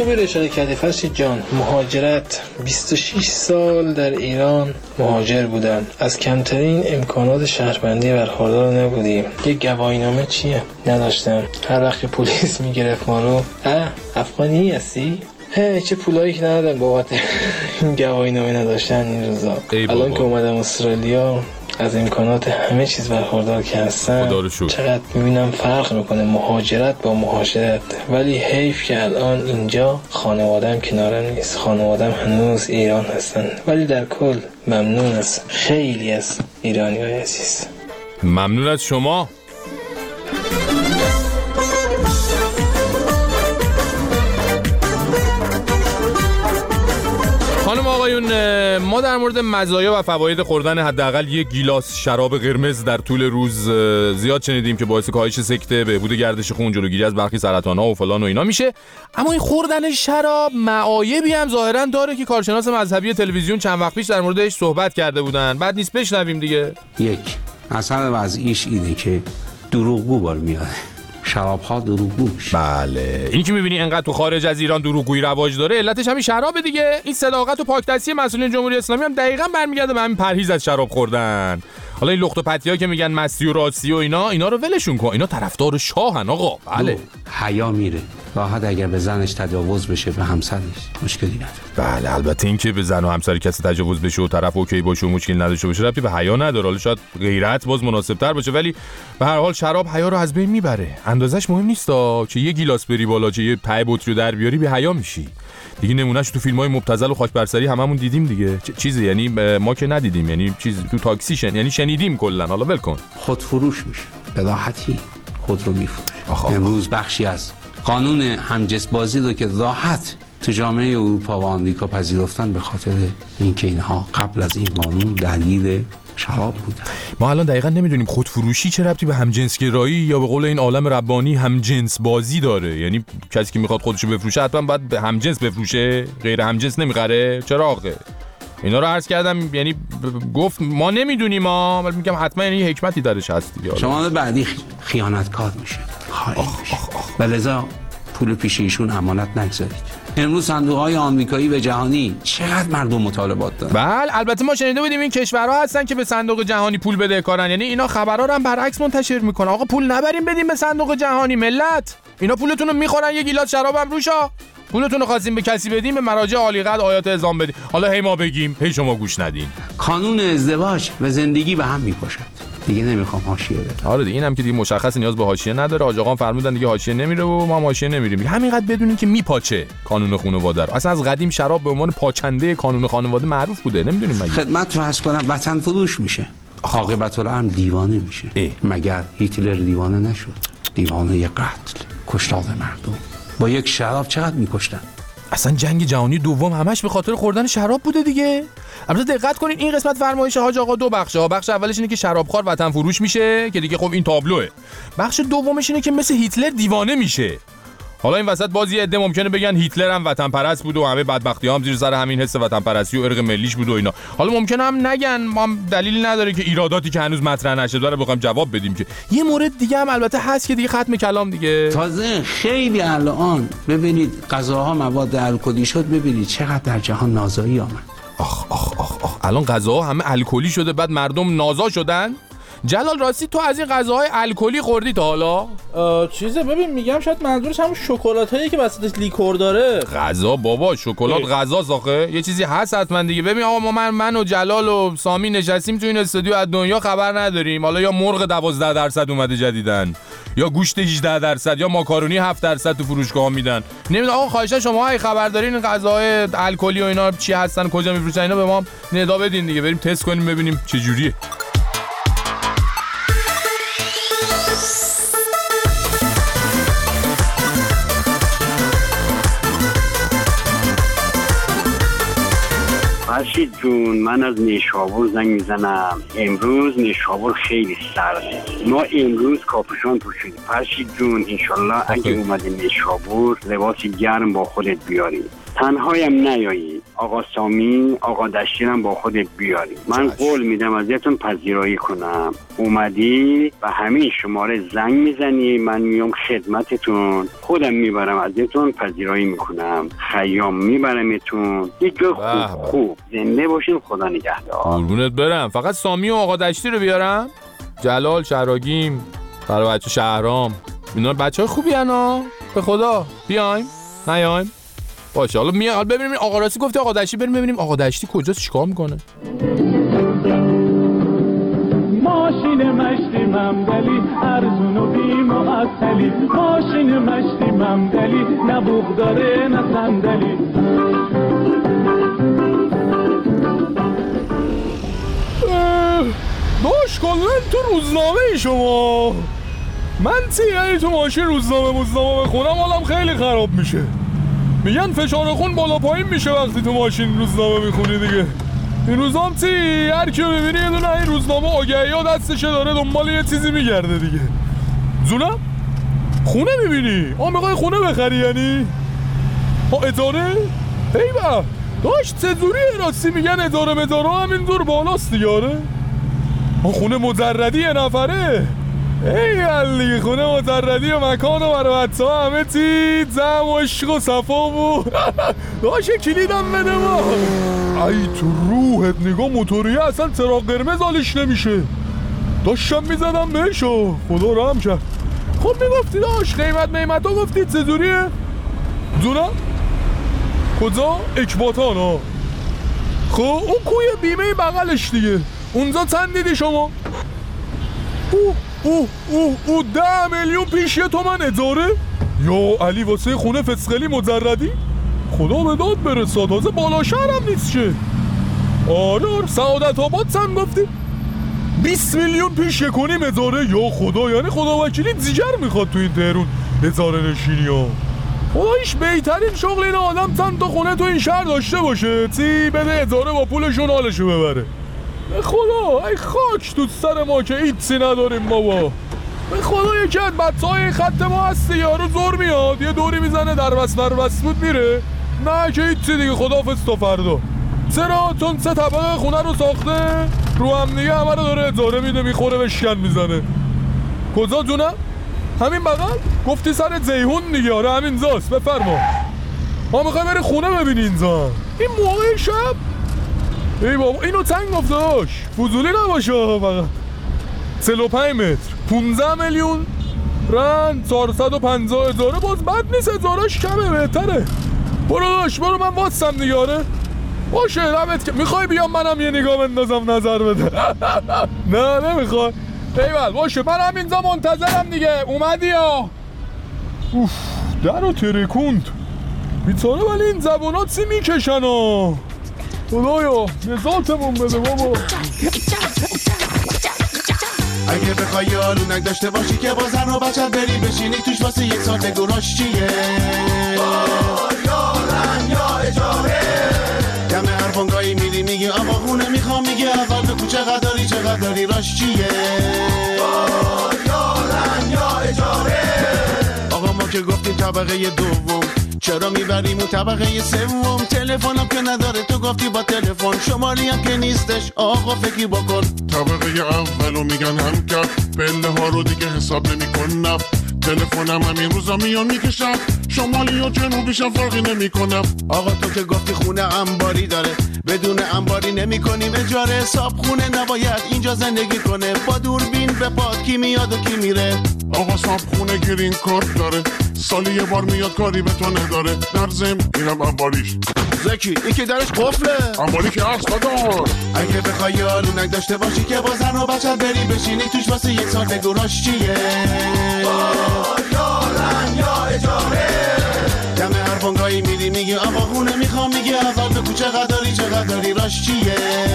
خوبی رو اشاره کردی فرشید جان. مهاجرت، بیست و شش سال در ایران مهاجر بودم، از کمترین امکانات شهروندی برخوردار نبودیم. یه گواهینامه چیه نداشتم، هر وقت که پلیس میگرفت ما رو اه افغانی هستی؟ هه چه پولایی که ندادن بابت این گواهینامه نداشتن این روزا. الان که اومدم استرالیا از امکانات همه چیز برخوردار که هستن، چقدر میبینم فرق میکنه مهاجرت با مهاجرت. ولی حیف که الان اینجا خانوادم کنارم نیست، خانوادم هنوز ایران هستن. ولی در کل ممنون از خیلی از ایرانی های عزیز. ممنون از شما. خانم آقایون، ما در مورد مزایا و فواید خوردن حداقل یک گیلاس شراب قرمز در طول روز زیاد شنیدیم که باعث کاهش سکته، بهبود گردش خون، جلوگیری از برخی سرطان‌ها و فلان و اینا میشه. اما این خوردن شراب معایبی هم ظاهراً داره که کارشناس مذهبی تلویزیون چند وقت پیش در موردش صحبت کرده بودن. بعد نیست بشنویم دیگه. یک اصلا وضعیش اینه که دروغگو بار میاد، شراب ها دروغگو میشه. بله، این که میبینی انقدر تو خارج از ایران دروغگویی رواج داره، علتش همین شرابه دیگه. این صداقت و پاکدستی مسئولین جمهوری اسلامی هم دقیقاً برمیگرده به همین پرهیز از شراب خوردن. حالا این لخت و پتی‌ها که میگن مستی و راستی و اینا، اینا رو ولشون کن، اینا طرفدار شاهن آقا. بله، حیا میره راحت، اگر به زنش تجاوز بشه به همسرش مشکلی نداره. بله، البته این که به زن و همسر کسی تجاوز بشه و طرف اوکی باشه و مشکل نداشته باشه ربطی به حیا نداره. حالا شاید غیرت باز مناسب‌تر باشه، ولی به هر حال شراب حیا رو از بین میبره. اندازش مهم نیست تا چه یه گیلاس بری بالا، چه یه پای بطری رو در بیاری، به حیا میشی دیگه. نمونهش تو فیلم‌های مبتذل و خاک برسری هممون دیدیم دیگه. چیزی یعنی ما که ندیدیم، یعنی چیزی تو تاکسی شن، یعنی شنیدیم کلا. حالا ول کن. خودفروش میشه، به راحتی خود رو میفروشه. امروز بخشی از قانون همجنس بازی رو که راحت تو جامعه اروپا و آمریکا پذیرفتن به خاطر اینکه اینها قبل از این قانون درگیر شراب بودن. ما الان دقیقاً نمیدونیم خودفروشی چه ربطی به همجنسگرایی یا به قول این عالم ربانی همجنس بازی داره. یعنی کسی که میخواد خودشو بفروشه حتما باید به همجنس بفروشه، غیر همجنس نمیخره؟ چرا آخه؟ اینا رو عرض کردم، یعنی گفت ما نمیدونیم ما، ولی میگم حتما یعنی حکمتی درش هست دیگه. شما بعدی خیانتکار میشه، خائن میشه. ولذا پول پیش ایشون امانت نگذارید. امروز صندوق‌های آمریکایی و جهانی چقدر مردم مطالبات دارن. بله، البته ما شنیده بودیم این کشورها هستن که به صندوق جهانی پول بدهکارن، یعنی اینا خبرها رو هم برعکس منتشر میکنن. آقا پول نبریم بدیم به صندوق جهانی ملت، اینا پولتون رو میخورن، یه گیلاس شرابم روشا. پولتون رو خواستیم به کسی بدیم، به مراجع عالی قدر آیات اعظام بدیم. حالا هی ما بگیم، هی شما گوش ندین. قانون ازدواج و زندگی به هم میپاشد. دیگه نمیخوام حاشیه بده. آره دیگه، اینم که دیگه مشخص نیاز به حاشیه نداره. حاج آقا فرمودن دیگه حاشیه نمیره و ما حاشیه نمیریم. همینقدر بدونین که میپاچه قانون خانواده رو. اصلا از قدیم شراب به عنوان پاچنده قانون خانواده معروف بوده، نمیدونیم مگه. خدمت رو عرض کنم، وطن فروش میشه، عاقبت الامر دیوانه میشه. اه. مگر هیتلر دیوانه نشد؟ دیوانه قتل، کشتار مردم. با یک شراب چقدر میکشتن؟ اصلا جنگ جهانی دوم همش به خاطر خوردن شراب بوده دیگه. البته دقت کنین این قسمت فرمایش حاج آقا دو بخشه ها. بخش اولش اینه که شرابخوار وطن فروش میشه که دیگه خب این تابلوه. بخش دومش اینه که مثل هیتلر دیوانه میشه. حالا این وسط باز یه عده ممکنه بگن هیتلر هم وطن پرست بود و همه بدبختی هم زیر سر همین حس وطن پرستی و ارق ملیش بود و اینا. حالا ممکنه هم نگن، ما هم دلیلی نداره که ایراداتی که هنوز مطرح نشده رو بخوایم جواب بدیم. که یه مورد دیگه هم البته هست که دیگه ختم کلام دیگه. تازه خیلی الان ببینید غذاها مواد الکلی شد، ببینید چقدر در جهان نازایی آمد. آخ آخ آخ آخ الان غذاها همه الکلی شده، بعد مردم نازا شدن. جلال راستی تو از این غذاهای الکلی خوردی تا حالا؟ چیزه ببین میگم شاید منظورش همون شکلاتایی که وسطش لیکور داره. غذا بابا، شکلات غذا ساخه یه چیزی هست حتما دیگه. ببین آقا ما من من و جلال و سامی نشستیم تو این استودیو، از دنیا خبر نداریم. حالا یا مرغ دوازده درصد اومده جدیدن، یا گوشت هجده درصد، یا ماکارونی هفت درصد تو فروشگاه میدن. نمیدونم آقا خواهشاً شما اگه خبر دارین این غذاهای الکلی و اینا چی هستن، کجا میفروشن، اینا به ما ندا بدین دیگه، بریم تست کنیم ببینیم چه جوریه. فرشید جون، من از نیشابور زنگ میزنم. امروز نیشابور خیلی سرده. ما امروز کاپوشون پوشیدیم. فرشید جون انشالله اگه اومدی نیشابور لباسی گرم با خودت بیاری. تنهایم نیایی. آقا سامی آقا دشتی هم با خودت بیاری. من قول میدم ازتون پذیرایی کنم اومدی و همین شماره زنگ میزنی، من میام خدمتتون، خودم میبرم ازتون پذیرایی میکنم، خیام میبرمتون یه جای خوب خوب زنده باشین. خدا نگهدار. قربونت برم. فقط سامی و آقا دشتی رو بیارم؟ جلال، شراگیم، برای بچه شهرام، اینا بچه های خوبی هنا. به خدا بیایم نیایم؟ باشه حالا میام ببینیم. آقا راسی گفته آقا دشتی بریم ببینیم آقا دشتی کجاست چیکار میکنه. ماشین مشتی ممدلی ارزون و بی معطلی، ماشین مشتی ممدلی نه بوق داره نه صندلی. داش کلن تو روزنامه ای شما من چی یعنی تو ماشین روزنامه روزنامه بخونم حالم خیلی خراب میشه. میگن فشار خون بالا پایین میشه وقتی تو ماشین روزنامه میخونی دیگه. این روزام چی هر کیو ببینی یه دونه این روزنامه آگهی ها دستشه داره دنبال یه چیزی میگرده دیگه. زونم خونه میبینی؟ آه میخوای خونه بخری یعنی؟ ها اداره؟ ایوه داشت چجوریه راستی میگن اداره مداره همینطور بالاست دیگه. آره ها خونه مجردی یه نفره. ای علی خونه مجردی و مکان و مروت ها همه چی زم و عشق و صفا و داشت کلیدم بده ما. ای تو روحت نگاه موتوریه اصلا چراغ قرمز حالش نمیشه. داشتم میزدم بهشو خدا رحم کرد. خب میگفتی داشت قیمت میمت ها گفتی چجوریه؟ زونم؟ کجا؟ اکباتان ها. خب اون کوی بیمه بغلش دیگه اونجا چند دیدی شما؟ اوه اوه اوه اوه ده میلیون پیش یه تومن اداره؟ یا علی واسه خونه فسقلی مجردی؟ خدا به داد برساد تازه بالا شهر هم نیست چه. آره آره سعادت آباد چند گفتی؟ بیست میلیون پیش یکونیم اداره. یا خدا یعنی خدا وکیلی دیگر میخواد تو این تهرون اداره نشینی ها. خدایش بهترین شغل این آدم چند تا خونه تو این شهر داشته باشه چی بده اداره با پولشون حالشو ببره. به خدا ای خاک تو سر ما که ایتسی نداریم بابا. به خدا یکی از بچه های خط ما هستی یارو زور میاد یه دوری میزنه در بس بر بس بود میره. نه که ایتسی دیگه خداحافظ تا فردا. چرا؟ چون سه طبقه خونه رو ساخته رو هم دیگه همه رو داره اداره میده میخوره بشکن میزنه. کجا جونم؟ همین بغل؟ گفتی سر زیهون دیگه. آره همین زاست بفرما. ما میخوای بری خونه ببینی اینجا این موقع شب؟ ای بابا اینو تنگ افتاداش فضولی نباشه. فقط چهل و پنج متر پونزده میلیون رند چهارصد و پنجاه اداره باز بد نیست ادارهش کمه بهتره. برو داش برو من واتسم دیگه. آره باشه دمت که میخوای بیام منم یه نگاه بندازم نظر بده. نه نمیخوای ایول باشه من همینجا منتظرم دیگه. اومدی یا؟ اوف در رو ترکوند بیچاره ولی این زبونات سی میکشن ها. خدایا نزاتمون بده بابا. اگه بخوای یالونک داشته باشی که با زن و بچت بری بشینی توش واسه یک ساعت گراش چیه؟ یارن یا اجاره دم هر بانگایی میری میگی آقا خونه میخوام میگه اول بگو چقدر داری چقدر داری راش چیه؟ یارن یا اجاره آقا ما که گفتیم طبقه دوم چرا میبریم اون طبقه سوم؟ تلفنم که نداره تو گفتی با تلفن شماری هم که نیستش آقا فکری بکن. طبقه اولو میگن هم کرد پله ها رو دیگه حساب نمیکنم. تلفنم همین روزا میان میکشم شمالی و جنوبیشم فرقی نمیکنم. آقا تو که گفتی خونه انباری داره بدون انباری نمیکنیم اجاره. حساب خونه نباید اینجا زندگی کنه با دوربین به پاد کی میاد و کی میره. آقا صاحب خونه گرین کارت داره سالی یه بار میاد کاری به تو نداره. در ضمن اینم انباریش زکی این که درش قفله. انباری که هست قدار. اگه بخوای یالونک داشته باشی که با زن و بچت بری بشینی توش واسه یک سال بگوراش چیه؟ یارن یا اجاره دم هر بانگایی میری میگی آقا خونه میخوام میگه اول بگو چقدر داری چقدر داری راش چیه؟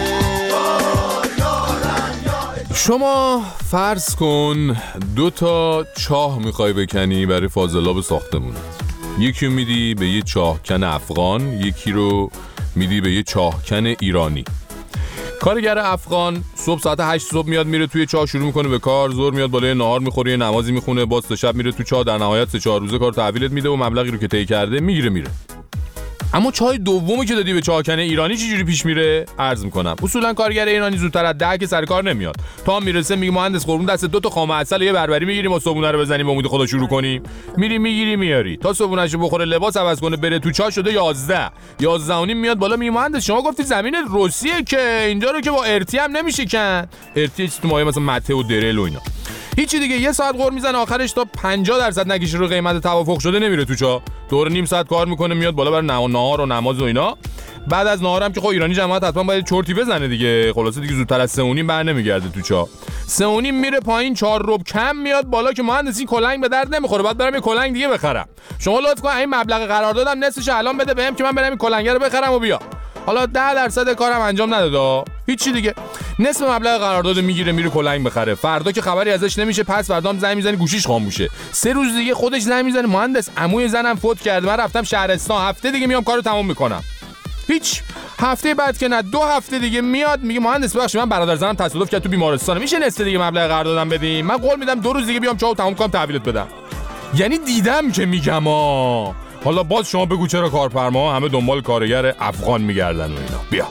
شما فرض کن دو تا چاه میخوای بکنی برای فاضلاب ساختمونت. یکی رو میدی به یه چاهکن افغان یکی رو میدی به یه چاهکن ایرانی. کارگر افغان صبح ساعت هشت صبح میاد میره توی چاه شروع میکنه به کار. ظهر میاد بالای نهار میخوره یه نمازی میخونه باز تا شب میره تو چاه. در نهایت سه چهار روزه کار تحویلت میده و مبلغی رو که طی کرده میگیره میره. اما چای دومی که دادی به چاکنه ایرانی چه جوری پیش میره؟ عرض میکنم اصولا کارگر ایرانی زودتر از ده که سر کار نمیاد. تا میرسه میگه مهندس قربون دست دو تا خام عسل یه بربری میگیریم و صبحونه رو بزنیم به امید خدا شروع کنیم. میری میگیری میاری تا صبحونه‌شو بخوره لباس عوض کنه بره تو چا شده یازده یازده و نیم میاد بالا میگه مهندس شما گفتی زمین روسیه که اینجا رو که با ارتی هم نمیشه کن. ارتی تو مایه مثلا مته و درل و اینا. هیچی دیگه یه ساعت قور میزنه آخرش تا پنجاه درصد نکشه رو قیمت توافق شده نمیره تو چا. دور نیم ساعت کار میکنه میاد بالا برای نهار و نماز و اینا. بعد از نهار هم که خب ایرانی جماعت حتما باید چرتی بزنه دیگه. خلاصه دیگه زودتر از سه و نیم بر نمیگرده تو چا. سه و نیم میره پایین چهار ربع کم میاد بالا که مهندس این کلنگ به درد نمیخوره بعد برم یه کلنگ دیگه بخرم. شما لطف کن این مبلغ قرار دادم نصفش الان بده بهم که من برم این کلنگ رو بخرم و بیا. حالا ده درصد کارم انجام نداده هیچی دیگه نصف مبلغ قرارداد میگیره میره کلنگ بخره. فردا که خبری ازش نمیشه پس فردام زنگ میزنی گوشیش خاموشه. سه روز دیگه خودش زنگ میزنه مهندس عموی زنم فوت کرده من رفتم شهرستان هفته دیگه میام کارو تمام میکنم. هیچ هفته بعد که نه دو هفته دیگه میاد میگه مهندس ببخشید من برادر زنم تصادف کرد تو بیمارستانه میشه نصف دیگه مبلغ قراردادم بدیم؟ من قول میدم دو روز دیگه بیام چاو تمام کنم تحویلت بدم. یعنی دیدم که میگم آ حالا باز شما بگو چرا کارفرما همه دنبال کارگر افغان میگردن و اینا. بیا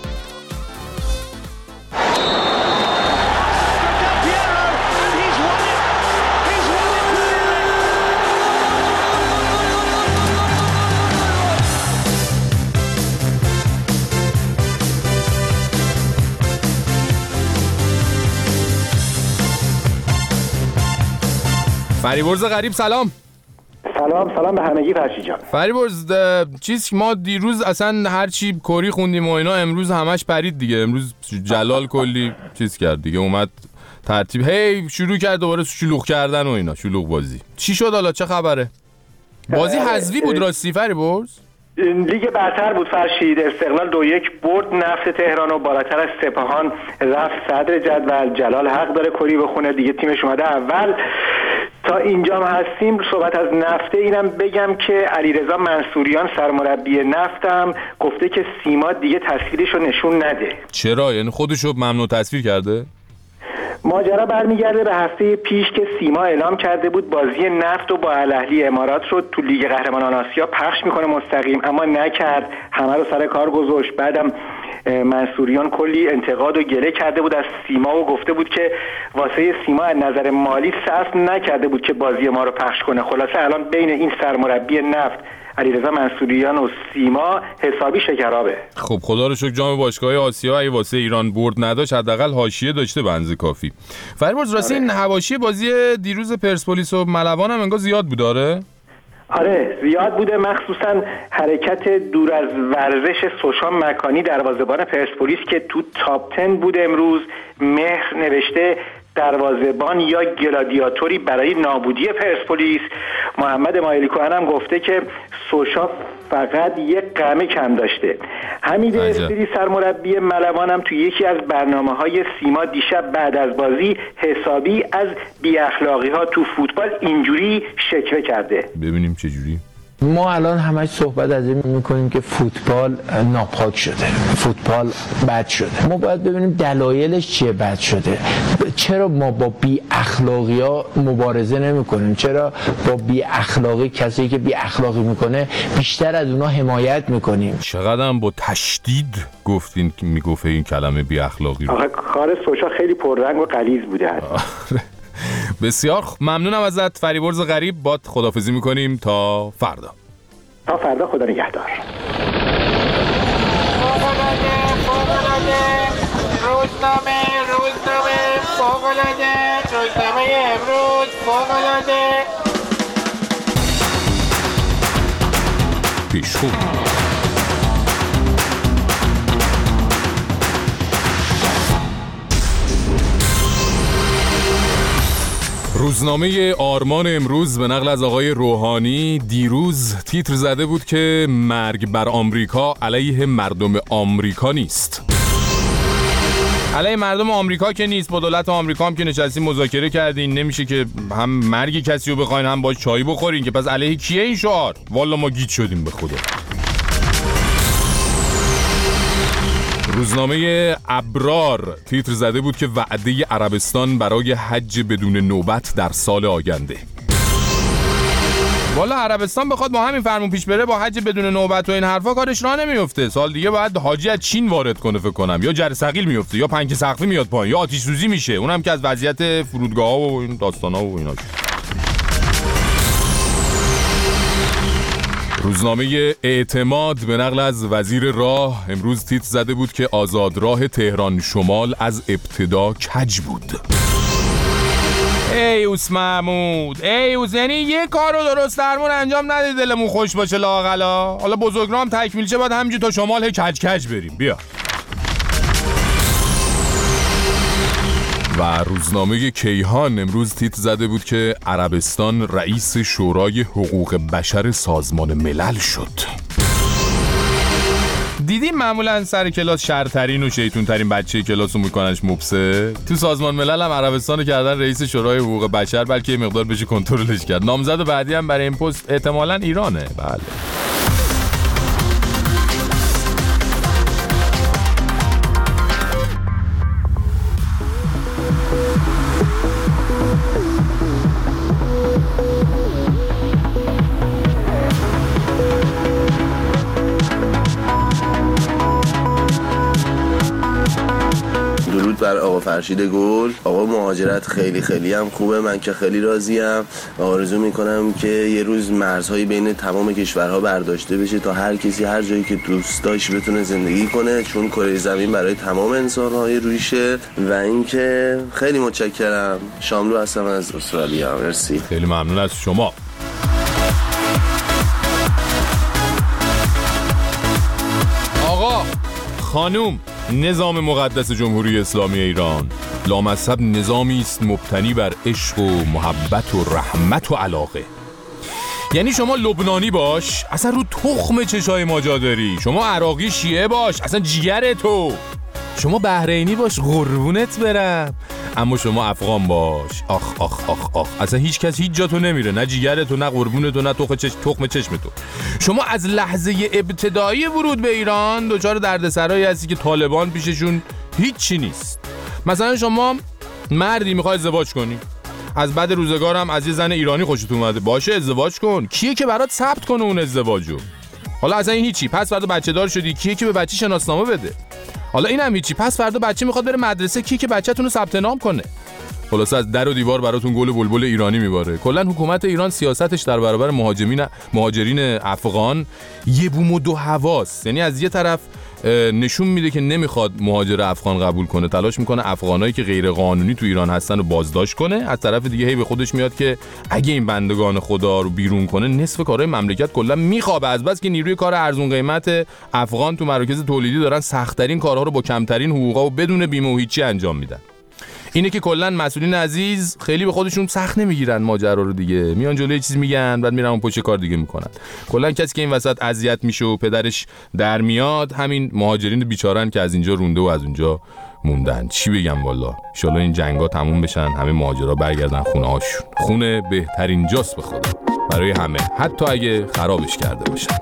فریبرز غریب سلام. سلام سلام به همگی فرشی جان. فریبرز چیز ما دیروز اصلا هر چی کوری خوندیم و اینا امروز همش پرید دیگه. امروز جلال کلی چیز کرد دیگه اومد ترتیب هی شروع کرد دوباره شلوغ کردن و اینا شلوغ بازی. چی شد حالا چه خبره؟ بازی حذفی بود راستی فریبرز؟ لیگ برتر بود فرشید. استقلال دو یک برد نفت تهران و بالاتر از سپاهان رفت صدر جدول. جلال حق داره کری بخونه دیگه تیمش اومده اول. تا اینجا هستیم صحبت از نفته. اینم بگم که علیرضا منصوریان سرمربی نفتم گفته که سیما دیگه تصویرشو نشون نده. چرا؟ یعنی خودشو ممنوع تصویر کرده؟ ماجرا برمیگرده به هفته پیش که سیما اعلام کرده بود بازی نفت و با الاهلی امارات رو تو لیگ قهرمانان آسیا پخش میکنه مستقیم اما نکرد. همه رو سر کار گذاشت. بعدم منصوریان کلی انتقاد و گله کرده بود از سیما و گفته بود که واسه سیما از نظر مالی صرف نکرده بود که بازی ما رو پخش کنه. خلاصه الان بین این سرمربی نفت علیرضا منصوریان و سیما حسابی شکرابه. خب خدا رو شکر جام باشگاه آسیا ای واسه ایران برد نداشت حداقل حاشیه داشته به اندازه کافی. فریبرز راستی این حواشی بازی دیروز پرسپولیس و ملوان هم انگار زیاد بود داره؟ آره زیاد بوده مخصوصا حرکت دور از ورزش سوشان مکانی دروازه‌بان پرسپولیس که تو تاپ ده بود امروز. مهر نوشته دروازه‌بان یا گلادیاتوری برای نابودی پرسپولیس. محمد مایلی کوهن هم گفته که سوشا فقط یک قمه کم داشته. حمید اسپری سرمربی ملوان هم تو یکی از برنامه‌های سیما دیشب بعد از بازی حسابی از بی اخلاقی ها تو فوتبال اینجوری شکوه کرده. ببینیم چه جوری. ما الان همش صحبت از این میکنیم که فوتبال ناپاک شده، فوتبال بد شده. ما باید ببینیم دلایلش چیه بد شده. چرا ما با بی اخلاقی ها مبارزه نمی کنیم؟ چرا با بی اخلاقی کسی که بی اخلاقی میکنه بیشتر از اونا حمایت میکنیم؟ چقدر هم با تشدید گفتین که میگفته این کلمه بی اخلاقی رو. آخه کار سوشا خیلی پررنگ و غلیظ بوده هست. بسیار ممنونم ازت فریبرز غریب. باد خداحافظی میکنیم تا فردا. تا فردا خدا نگهدار. روزنامه روزنامه فوق‌العاده روزنامه امروز فوق‌العاده پیشخو روزنامه آرمان امروز به نقل از آقای روحانی دیروز تیتر زده بود که مرگ بر آمریکا علیه مردم آمریکا نیست. علیه مردم آمریکا که نیست. با دولت آمریکا هم که نشستیم مذاکره کردین نمیشه که هم مرگ کسی رو بخواین هم باش چای بخورین که پس علیه کیه این شعار؟ والا ما گیج شدیم به خدا. روزنامه ابرار تیتر زده بود که وعده عربستان برای حج بدون نوبت در سال آینده. والا عربستان بخواد با همین فرمون پیش بره با حج بدون نوبت و این حرفا کارش راه نمیفته. سال دیگه باید حاجی از چین وارد کنه فکر کنم، یا جر ثقیل میفته یا پنکه سقفی میاد پایین یا آتش سوزی میشه، اونم که از وضعیت فرودگاه‌ها و این داستانا و اینا. روزنامه اعتماد به نقل از وزیر راه امروز تیتر زده بود که آزادراه تهران شمال از ابتدا کج بود. ای اوس محمود، ای اوس، یعنی یه کار رو درست درمون انجام ندید دلمون خوش باشه لااقلا. حالا بزرگرام تکمیل شه باید همینجور تا شمال هی کج کج بریم. بیا. و روزنامه کیهان امروز تیتر زده بود که عربستان رئیس شورای حقوق بشر سازمان ملل شد. دیدیم معمولا سر کلاس شرطرین و شیطون ترین بچه کلاس رو میکننش مبسه. تو سازمان ملل هم عربستان کردن رئیس شورای حقوق بشر، بلکه یه مقدار بشه کنترلش کرد. نامزد بعدی هم برای این پست احتمالاً ایرانه. بله. بر آقا فرشید گل. آقا مهاجرت خیلی خیلی هم خوبه، من که خیلی راضیم. آرزو میکنم که یه روز مرزهای بین تمام کشورها برداشته بشه تا هر کسی هر جایی که دوست داشت بتونه زندگی کنه، چون کره زمین برای تمام انسان‌های رویشه. و اینکه خیلی متشکرم. شاملو هستم از استرالیا. مرسی. خیلی ممنون از شما. آقا، خانوم، نظام مقدس جمهوری اسلامی ایران لامصب نظامی است مبتنی بر عشق و محبت و رحمت و علاقه. یعنی شما لبنانی باش اصلا رو تخم چشای ما جا داری، شما عراقی شیعه باش اصلا جیگر تو، شما بحرینی باش قربونت برم، اما شما افغان باش آخ آخ آخ آخ اصلا هیچ کس هیچ جا تو نمیره، نه جیگر تو، نه قربون تو، نه تخم چشم تخم چشم تو. شما از لحظه ابتدایی ورود به ایران دچار دردسرایی هستی که طالبان پیششون هیچی نیست. مثلا شما مردی میخوای ازدواج کنی، از بعد روزگارم از یه زن ایرانی خوشت اومده، باشه ازدواج کن. کیه که برات ثبت کنه اون ازدواجو؟ حالا اصلا این هیچی، پس فردا بچه دار شدی، کیه که به بچه شناسنامه بده؟ حالا این هم هیچی، پس فردا بچه میخواد بره مدرسه، کیه که بچه‌تون رو ثبت نام کنه؟ خلاص از در و دیوار براتون گل بلبل ایرانی میباره. کلا حکومت ایران سیاستش در برابر مهاجرین مهاجرین افغان یه بوم و دو هواست. یعنی از یه طرف نشون میده که نمیخواد مهاجر افغان قبول کنه، تلاش میکنه افغانایی که غیر قانونی تو ایران هستن رو بازداشت کنه، از طرف دیگه هی به خودش میاد که اگه این بندگان خدا رو بیرون کنه نصف کارهای مملکت کلا میخوابه، از بس که نیروی کار ارزون قیمت افغان تو مراکز تولیدی دارن سخت‌ترین کارها رو با کمترین حقوقا و بدون بیمه و هیچی انجام میدن. اینه که کلا مسئولین عزیز خیلی به خودشون سخت نمیگیرن ماجرا رو دیگه، میان جلوی چیز میگن بعد میرن اون پشت کار دیگه میکنن. کلا کسی که این وسط اذیت میشه و پدرش در میاد همین مهاجرین بیچارن که از اینجا رونده و از اونجا موندن. چی بگم والا، ان شاءالله این جنگا تموم بشن، همه مهاجرا برگردن خونه هاشون. خونه بهترین جاست به خدا برای همه، حتی اگه خرابش کرده باشن.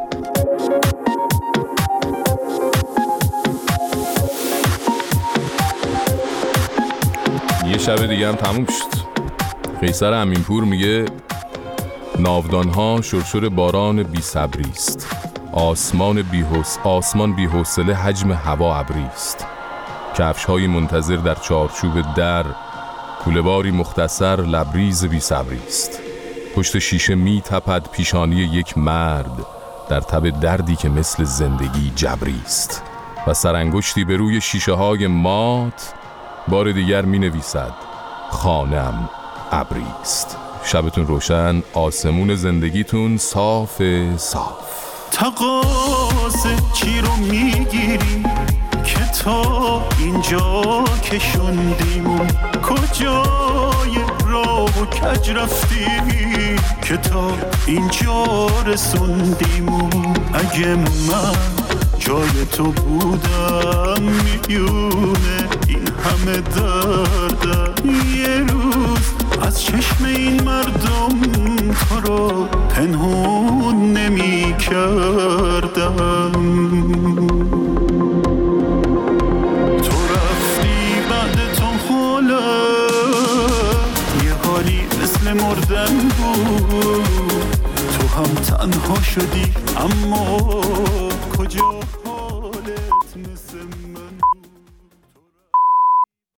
یه شب دیگه هم تموم شد. قیصر امینپور میگه ناودانها شرشر باران بی صبری است، آسمان بی‌حوصله آسمان بی‌حوصله حجم هوا ابری است، کفش‌های منتظر در چارچوب در، کوله‌باری مختصر لبریز بی صبری است. پشت شیشه می تپد پیشانی یک مرد در تب دردی که مثل زندگی جبری است و سرانگشتی به روی شیشه‌های مات بار دیگر می نویسد خانه‌ام ابری است. شبتون روشن، آسمون زندگیتون صاف صاف. تقاضا چی رو میگیری که تا اینجا کشوندیم، کجای راه و کج رفتی که تا اینجا رسوندیم. اگه من جای تو بودم میونه این همه دردم یه روز از چشم این مردم تو رو پنهون نمی کردم. تو رفتی بعد تو حالا یه حالی مثل مردن بود، تو شدی اما کجا